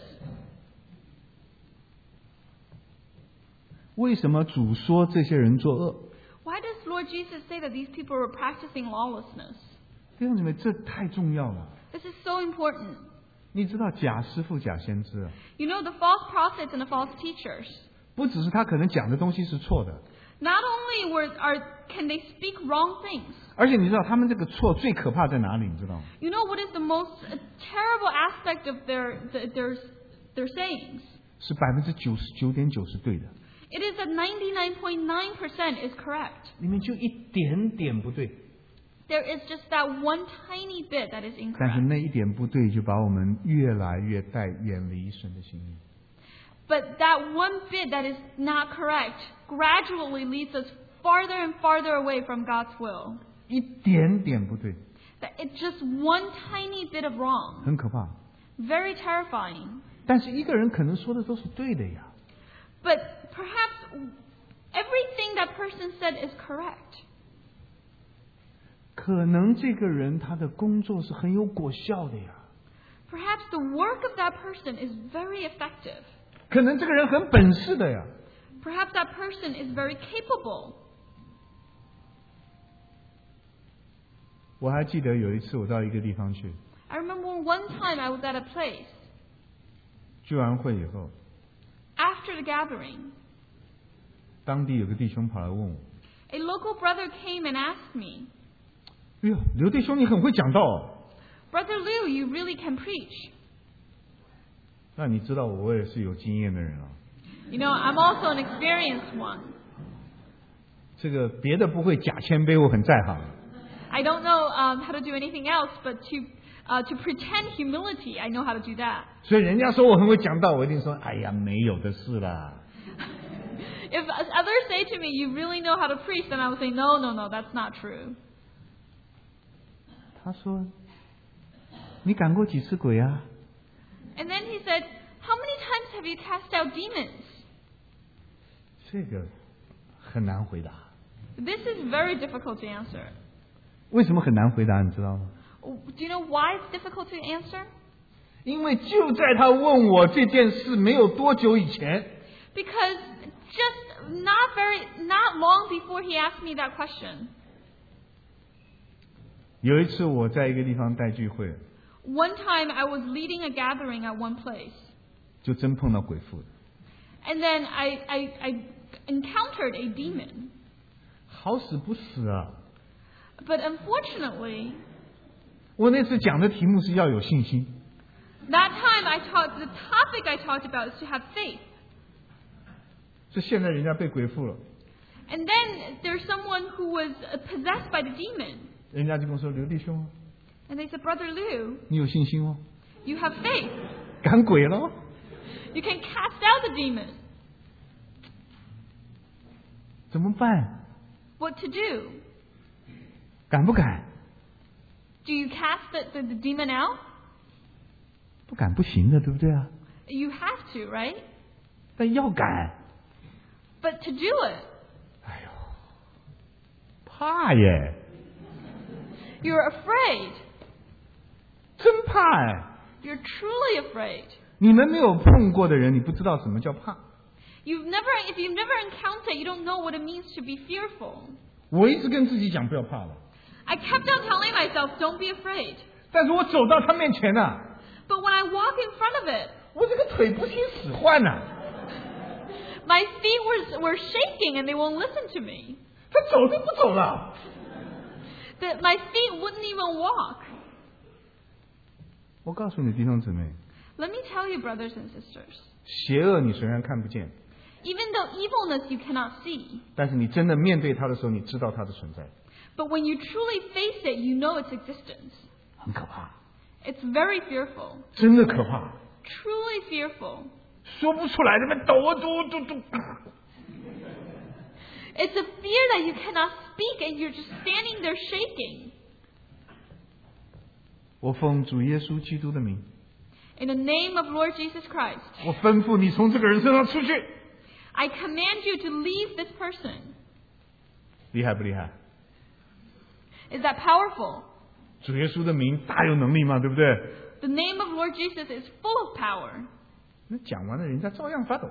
为什么主说这些人作恶？ Why does Lord Jesus say that these people were practicing lawlessness? 弟兄姊妹，这太重要了。 This is so important. 你知道假师傅、假先知啊， You know, the false prophets and the false teachers, 不只是他可能讲的东西是错的， not only can they speak wrong things, 而且你知道他们这个错最可怕在哪里？你知道吗？ you know what is the most terrible aspect of their sayings? 是99.9%是对的， It is that 99.9% is correct. 里面就一点点不对。 There is just that one tiny bit that is 但是 incorrect. 那一点不对，就把我们越来越带远离神的心意。 But that one bit that is not correct gradually leads us farther and farther away from God's will. 一点点不对， That it's just one tiny bit of wrong. 很可怕。 Very terrifying. 但是一个人可能说的都是对的呀， But perhaps everything that person said is correct. 可能这个人他的工作是很有果效的呀， Perhaps the work of that person is very effective. 可能这个人很本事的呀。 Perhaps that person is very capable. 我还记得有一次我到一个地方去， I remember one time I was at a place. 聚完会以后， After the gathering, 当地有个弟兄跑来问我， a local brother came and asked me, 哎呦，刘弟兄你很会讲道哦。 Brother Liu, you really can preach. 那你知道我也是有经验的人啊。 You know, I'm also an experienced one. 这个别的不会，假谦卑我很在行。 I don't know how to do anything else, but to pretend humility, I know how to do that. 所以人家说我很会讲道，我一定说，哎呀，没有的事啦。 If others say to me, you really know how to preach, then I will say, no, that's not true. 他说，你赶过几次鬼啊？ And then he said, how many times have you cast out demons? 这个很难回答。 This is very difficult to answer. 为什么很难回答？你知道吗？ Do you know why it's difficult to answer? 因为就在他问我这件事没有多久以前， Because just not long before he asked me that question, 有一次我在一个地方带聚会， one time I was leading a gathering at one place, 就真碰到鬼附的， and then I encountered a demon. 好死不死啊！ But unfortunately, 我那次讲的题目是要有信心， that time the topic I talked about is to have faith. 这现在人家被鬼附了， And then there's someone who was possessed by the demon. 人家就跟我说：“刘弟兄， And they said, Brother Liu, 你有信心哦， you have faith. 赶鬼了。 You can cast out the demon. 怎么办？ What to do? 敢不敢？ Do you cast the demon out? 不敢不行的，对不对啊？ You have to, right? 但要敢。 But to do it, 哎呦，怕耶， you're afraid. 真怕哎！ You're truly afraid. 你们没有碰过的人，你不知道什么叫怕。 If you've never encountered, you don't know what it means to be fearful. 我一直跟自己讲不要怕了， I kept on telling myself, don't be afraid. 但是我走到他面前呐、 But when I walk in front of it, 我这个腿不听使唤呐、 my feet were shaking and they won't listen to me. 他走都不走了。 My feet wouldn't even walk. 我告诉你，弟兄姊妹， Let me tell you, brothers and sisters, 邪恶你虽然看不见， even though evilness you cannot see, 但是你真的面对它的时候，你知道它的存在， but when you truly face it, you know its existence. 很可怕， It's very fearful, 真的可怕， truly fearful. 说不出来，这边抖啊抖。 It's a fear that you cannot speak and you're just standing there shaking. 我奉主耶稣基督的名， In the name of Lord Jesus Christ, 我吩咐你从这个人身上出去， I command you to leave this person. 厉害不厉害？ Is that powerful? 主耶稣的名大有能力嘛，对不对？ The name of Lord Jesus is full of power. 那讲完了，人家照样发抖。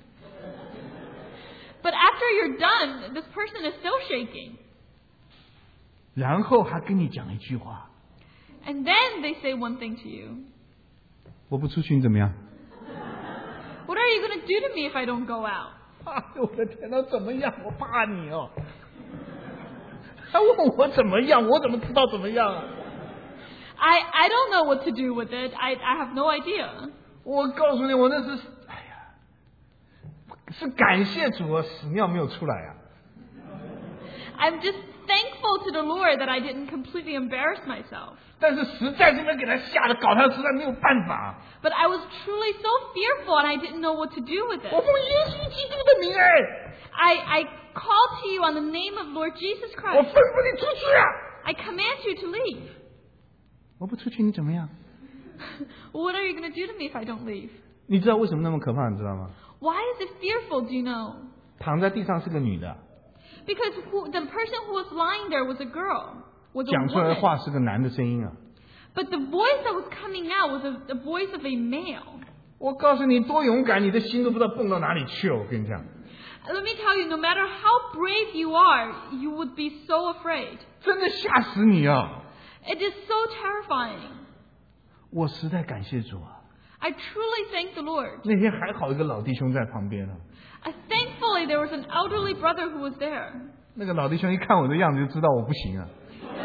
But after you're done, this person is still shaking. 然后还跟你讲一句话： And then they say one thing to you. 我不出去你怎么样？ What are you going to do to me if I don't go out? 哎呦我的天哪，怎么样？我怕你哦。他问我怎么样，我怎么知道怎么样啊？ I don't know what to do with it. I have no idea. 我告诉你，我那是，哎呀，是感谢主啊，屎尿没有出来啊。 I'm just thankful to the Lord that I didn't completely embarrass myself. 但是实在这边给他吓得搞他实在没有办法。 But I was truly so fearful and I didn't know what to do with 我 it. 奉耶稣基督的名哎， I call to you on the name of Lord Jesus 我 Christ. 吩咐你出去啊！ I command you to leave. 我不出去你怎么样？ What are you going to do to me if I don't leave? 你知道为什么那么可怕？你知道吗？ Why is it fearful, do you know? 躺在地上是个女的， Because the person who was lying there was a girl, was a 讲出来的 woman. 话是个男的声音啊！ But the voice that was coming out was the voice of a male. 我告诉你，多勇敢，你的心都不知道蹦到哪里去了。我跟你讲， Let me tell you, no matter how brave you are, you would be so afraid. 真的吓死你啊！ It is so terrifying. 我实在感谢主啊！ I truly thank the Lord. 那天还好一个老弟兄在旁边啊， Thankfully, there was an elderly brother who was there. 那个老弟兄一看我的样子就知道我不行啊。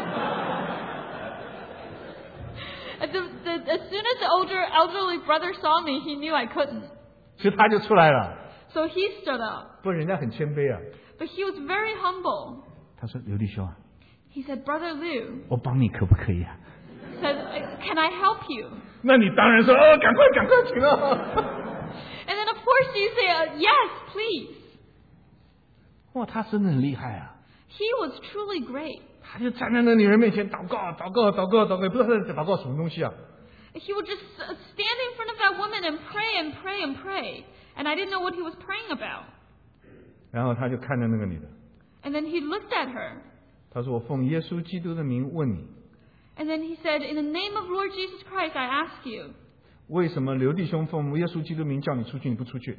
As soon as the elderly brother saw me, he knew I couldn't. 所以他就出来了。 So he stood up. 不过人家很谦卑啊。 But he was very humble. 他说：“刘弟兄啊， He said, Brother Liu, 我帮你可不可以啊？” said, Can I help you? 那你当然说：“赶快请啊！” And then of course you say, Yes, please. 哇，他真的很厉害啊！ He was truly great. 他就站在那女人面前祷告，也不知道他在祷告什么东西啊。 He would just stand in front of that woman and pray and pray and pray. And I didn't know what he was praying about. 然后他就看着那个女的， And then he looked at her. 他说：“我奉耶稣基督的名问你， And then he said, In the name of Lord Jesus Christ, I ask you, 为什么刘弟兄奉耶稣基督名叫你出去，你不出去？”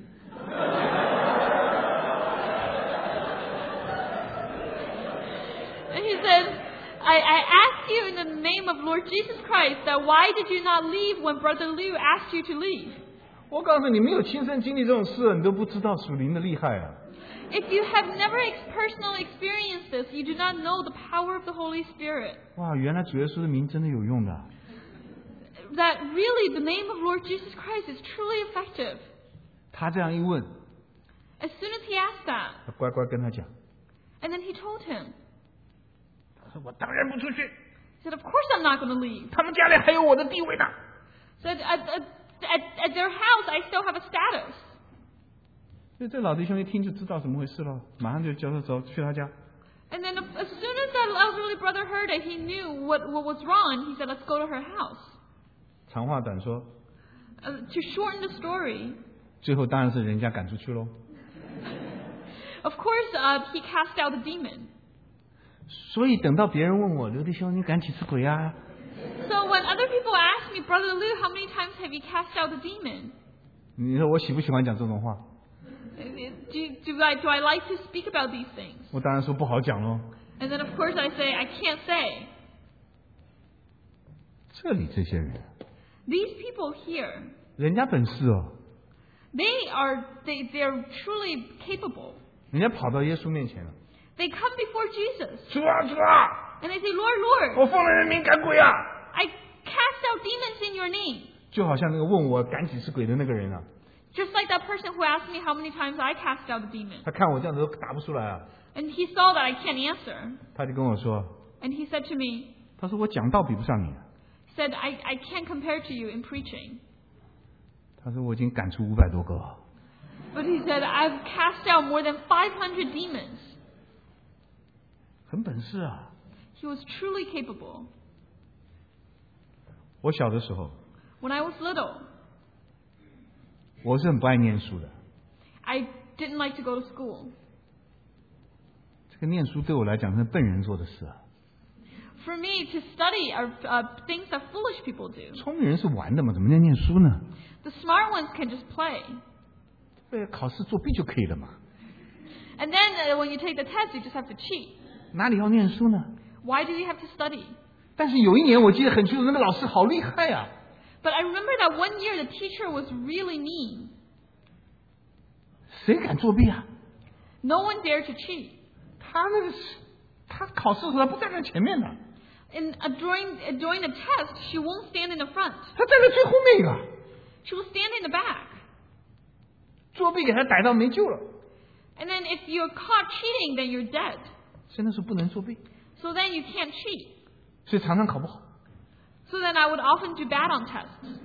And he said, I ask you in the name of Lord Jesus Christ that why did you not leave when Brother Liu asked you to leave? 我告诉你，没有亲身经历这种事，你都不知道属灵的厉害啊！ If you have never personally experienced this, you do not know the power of the Holy Spirit. 哇，原来主耶稣的名真的有用的。 That really the name of Lord Jesus Christ is truly effective. 他这样一问， As soon as he asked that, 他乖乖跟他讲， and then he told him, 他说：“我当然不出去， he said, Of course I'm not going to leave. 他们家里还有我的地位呢。” Said, at their house, I still have a status. 所以这老弟兄一听就知道怎么回事了，马上就叫他走去他家。 And then as soon as that elderly brother heard it, he knew what was wrong. He said, Let's go to her house. 长话短说， To shorten the story, 最后当然是人家赶出去喽。 of course, he cast out the demon. 所以等到别人问我，刘弟兄，你赶几次鬼啊？ So when other people ask me, Brother Liu, how many times have you cast out the demon? 你说我喜不喜欢讲这种话？ Do I like to speak about these things? 我当然说不好讲喽。 And then of course I say, I can't say. 这里这些人， These people here, 人家本事哦， they're truly capable. 人家跑到耶稣面前了。 They come before Jesus 主啊，主啊， and they say, Lord, Lord, 我奉了人名赶鬼啊！ I cast out demons in your name. 就好像那个问我赶几次鬼的那个人啊， Just like that person who asked me how many times I cast out the demon. 他看我这样子都答不出来啊， And he saw that I can't answer. 他就跟我说， And he said to me, 他说我讲道比不上你啊， said, I can't compare to you in preaching. 他说我已经赶出500多个了。 But he said, I've cast out more than 500 demons. 很本事啊！ He was truly capable. 我小的时候， When I was little, 我是很不爱念书的。 I didn't like to go to school. 这个念书对我来讲是笨人做的事啊， For me, to study are things that foolish people do. 聪明人是玩的嘛，怎么叫念书呢？ The smart ones can just play. 对，考试作弊就可以了嘛， And then when you take the test, you just have to cheat. 哪里要念书呢？ Why do you have to study? 但是有一年我记得很清楚，那个老师好厉害啊！ But I remember that one year the teacher was really mean. 谁敢作弊啊？ No one dared to cheat. 他考试的时候他不站在前面的， And during the test, she won't stand in the front. 他站在最后面一个， She will stand in the back. 作弊给他逮到没救了。 And then if you're caught cheating, then you're dead. 所以那时候不能作弊， So then you can't cheat. 所以常常考不好。 So then I would often do bad on tests.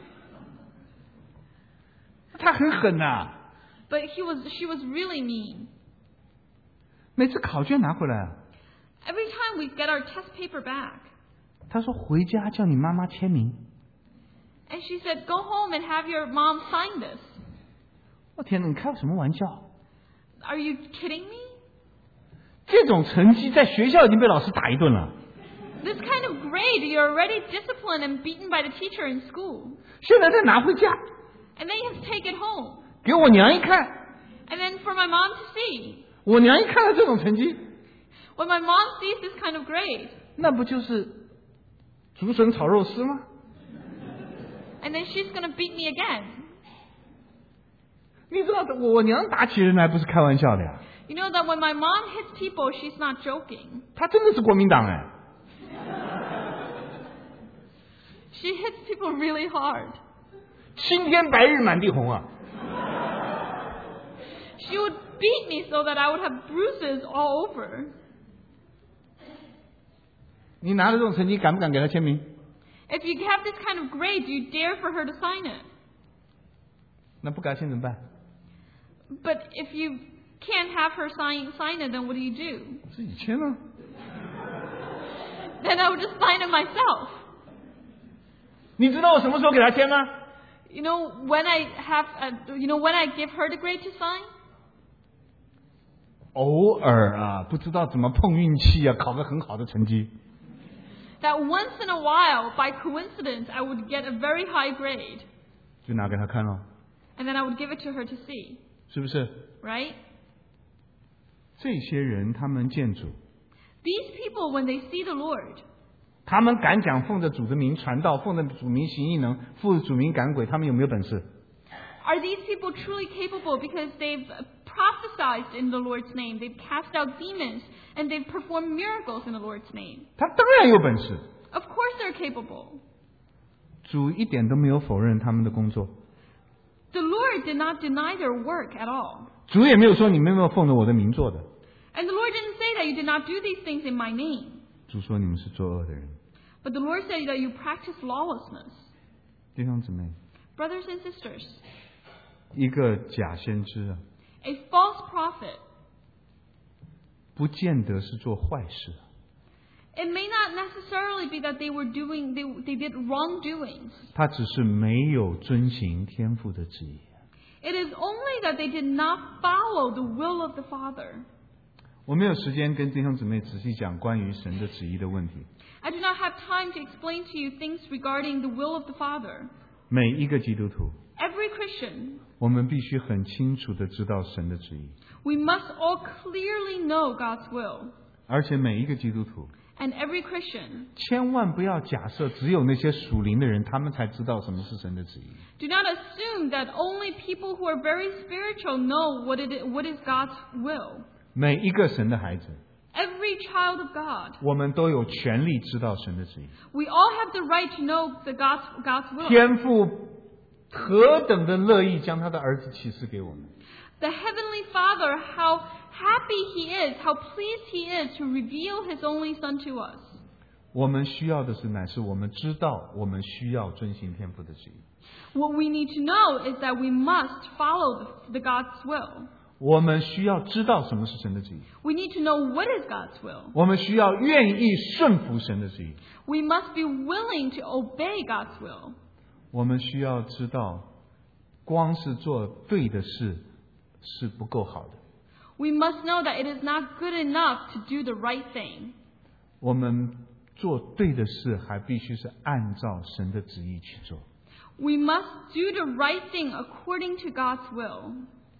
他很狠呐、 But she was really mean. 每次考卷拿回来啊， Every time we get our test paper back, 他说回家叫你妈妈签名。 and she said, "Go home and have your mom sign this." 我天哪，你开什么玩笑？ Are you kidding me? 这种成绩在学校已经被老师打一顿了， This kind of grade, you're already disciplined and beaten by the teacher in school. 现在再拿回家， And then you have to take it home. 给我娘一看， And then for my mom to see. 我娘一看到这种成绩， When my mom sees this kind of grade, 那不就是竹笋炒肉丝吗？ And then she's going to beat me again. 你知道我娘打起人来不是开玩笑的呀， You know that when my mom hits people, she's not joking. 她真的是国民党哎。 She hits people really hard. 青天白日满地红啊！ She would beat me so that I would have bruises all over. 你拿着这种成绩，敢不敢给她签名？ If you have this kind of grade, do you dare for her to sign it? 那不敢签怎么办？ But if you can't have her sign it, then what do you do? 自己签啊！ Then I would just sign it myself. 你知道我什么时候给她签吗？ You know when I when I give her the grade to sign? 偶尔啊，不知道怎么碰运气啊，考个很好的成绩。 That once in a while, by coincidence, I would get a very high grade. 就拿给她看咯， And then I would give it to her to see. 是不是？ Right? 这些人他们见主， These people, when they see the Lord, 他们敢讲奉着主的名传道，奉着主名行异能，奉着主名赶鬼，他们有没有本事？ are these people truly capable because they've prophesied in the Lord's name, they've cast out demons, and they've performed miracles in the Lord's name? 他当然有本事。 Of course they're capable. 主一点都没有否认他们的工作， The Lord did not deny their work at all. 主也没有说你们没有奉着我的名做的。 And the Lord didn't say that you did not do these things in my name. 主说你们是作恶的人。 But the Lord said that you practice lawlessness. 弟兄姊妹， Brothers and sisters, 一个假先知啊， a false prophet, 不见得是做坏事。 it may not necessarily be that they did wrongdoings. 他只是没有遵行天父的旨意。 It is only that they did not follow the will of the Father. 我没有时间跟弟兄姊妹仔细讲关于神的旨意的问题。 I do not have time to explain to you things regarding the will of the Father. 每一个基督徒， Every Christian, 我们必须很清楚的知道神的旨意， we must all clearly know God's will. 而且每一个基督徒， And every Christian, 千万不要假设只有那些属灵的人，他们才知道什么是神的旨意。 do not assume that only people who are very spiritual know what is God's will. 每一个神的孩子， Every child of God, 我们都有权利知道神的旨意。 we all have the right to know God's will. 天父何等的乐意将他的儿子启示给我们。 The Heavenly Father, how happy He is, how pleased He is to reveal His only Son to us. 我们需要的是，乃是我们知道我们需要遵行天父的旨意。 What we need to know is that we must follow the God's will. 我们需要知道什么是神的旨意。 We need to know what is God's will. 我们需要愿意顺服神的旨意。 We must be willing to obey God's will. 我们需要知道，光是做对的事是不够好的。 We must know that it is not good enough to do the right thing. 我们做对的事，还必须是按照神的旨意去做。 We must do the right thing according to God's will.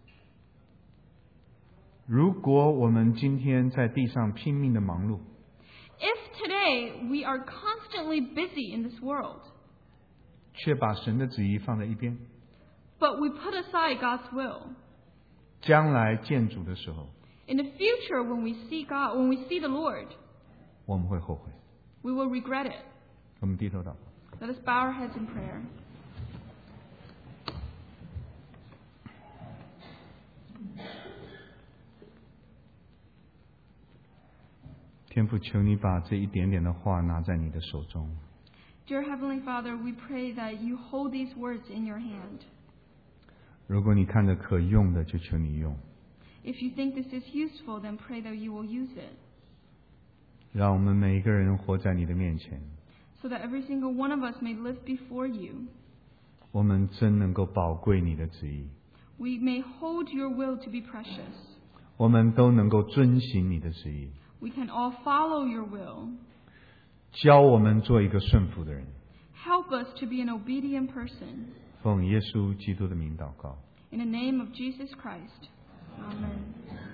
如果我们今天在地上拼命的忙碌， If today we are constantly busy in this world, 却把神的旨意放在一边， but we put aside God's will, 将来见主的时候， in the future when we see God, when we see the Lord, 我们会后悔。 we will regret it. 我们低头祷告。 Let us bow our heads in prayer. 天父，求你把这一点点的话拿在你的手中。 Dear Heavenly Father, we pray that you hold these words in your hand. 如果你看着可用的，就求你用， If you think this is useful, then pray that you will use it, 让我们每一个人活在你的面前， so that every single one of us may live before you. 我们真能够宝贵你的旨意， We may hold your will to be precious. 我们都能够遵行你的旨意， We can all follow your will. 教我们做一个顺服的人。 Help us to be an obedient person. 奉耶稣基督的名祷告。 In the name of Jesus Christ. Amen.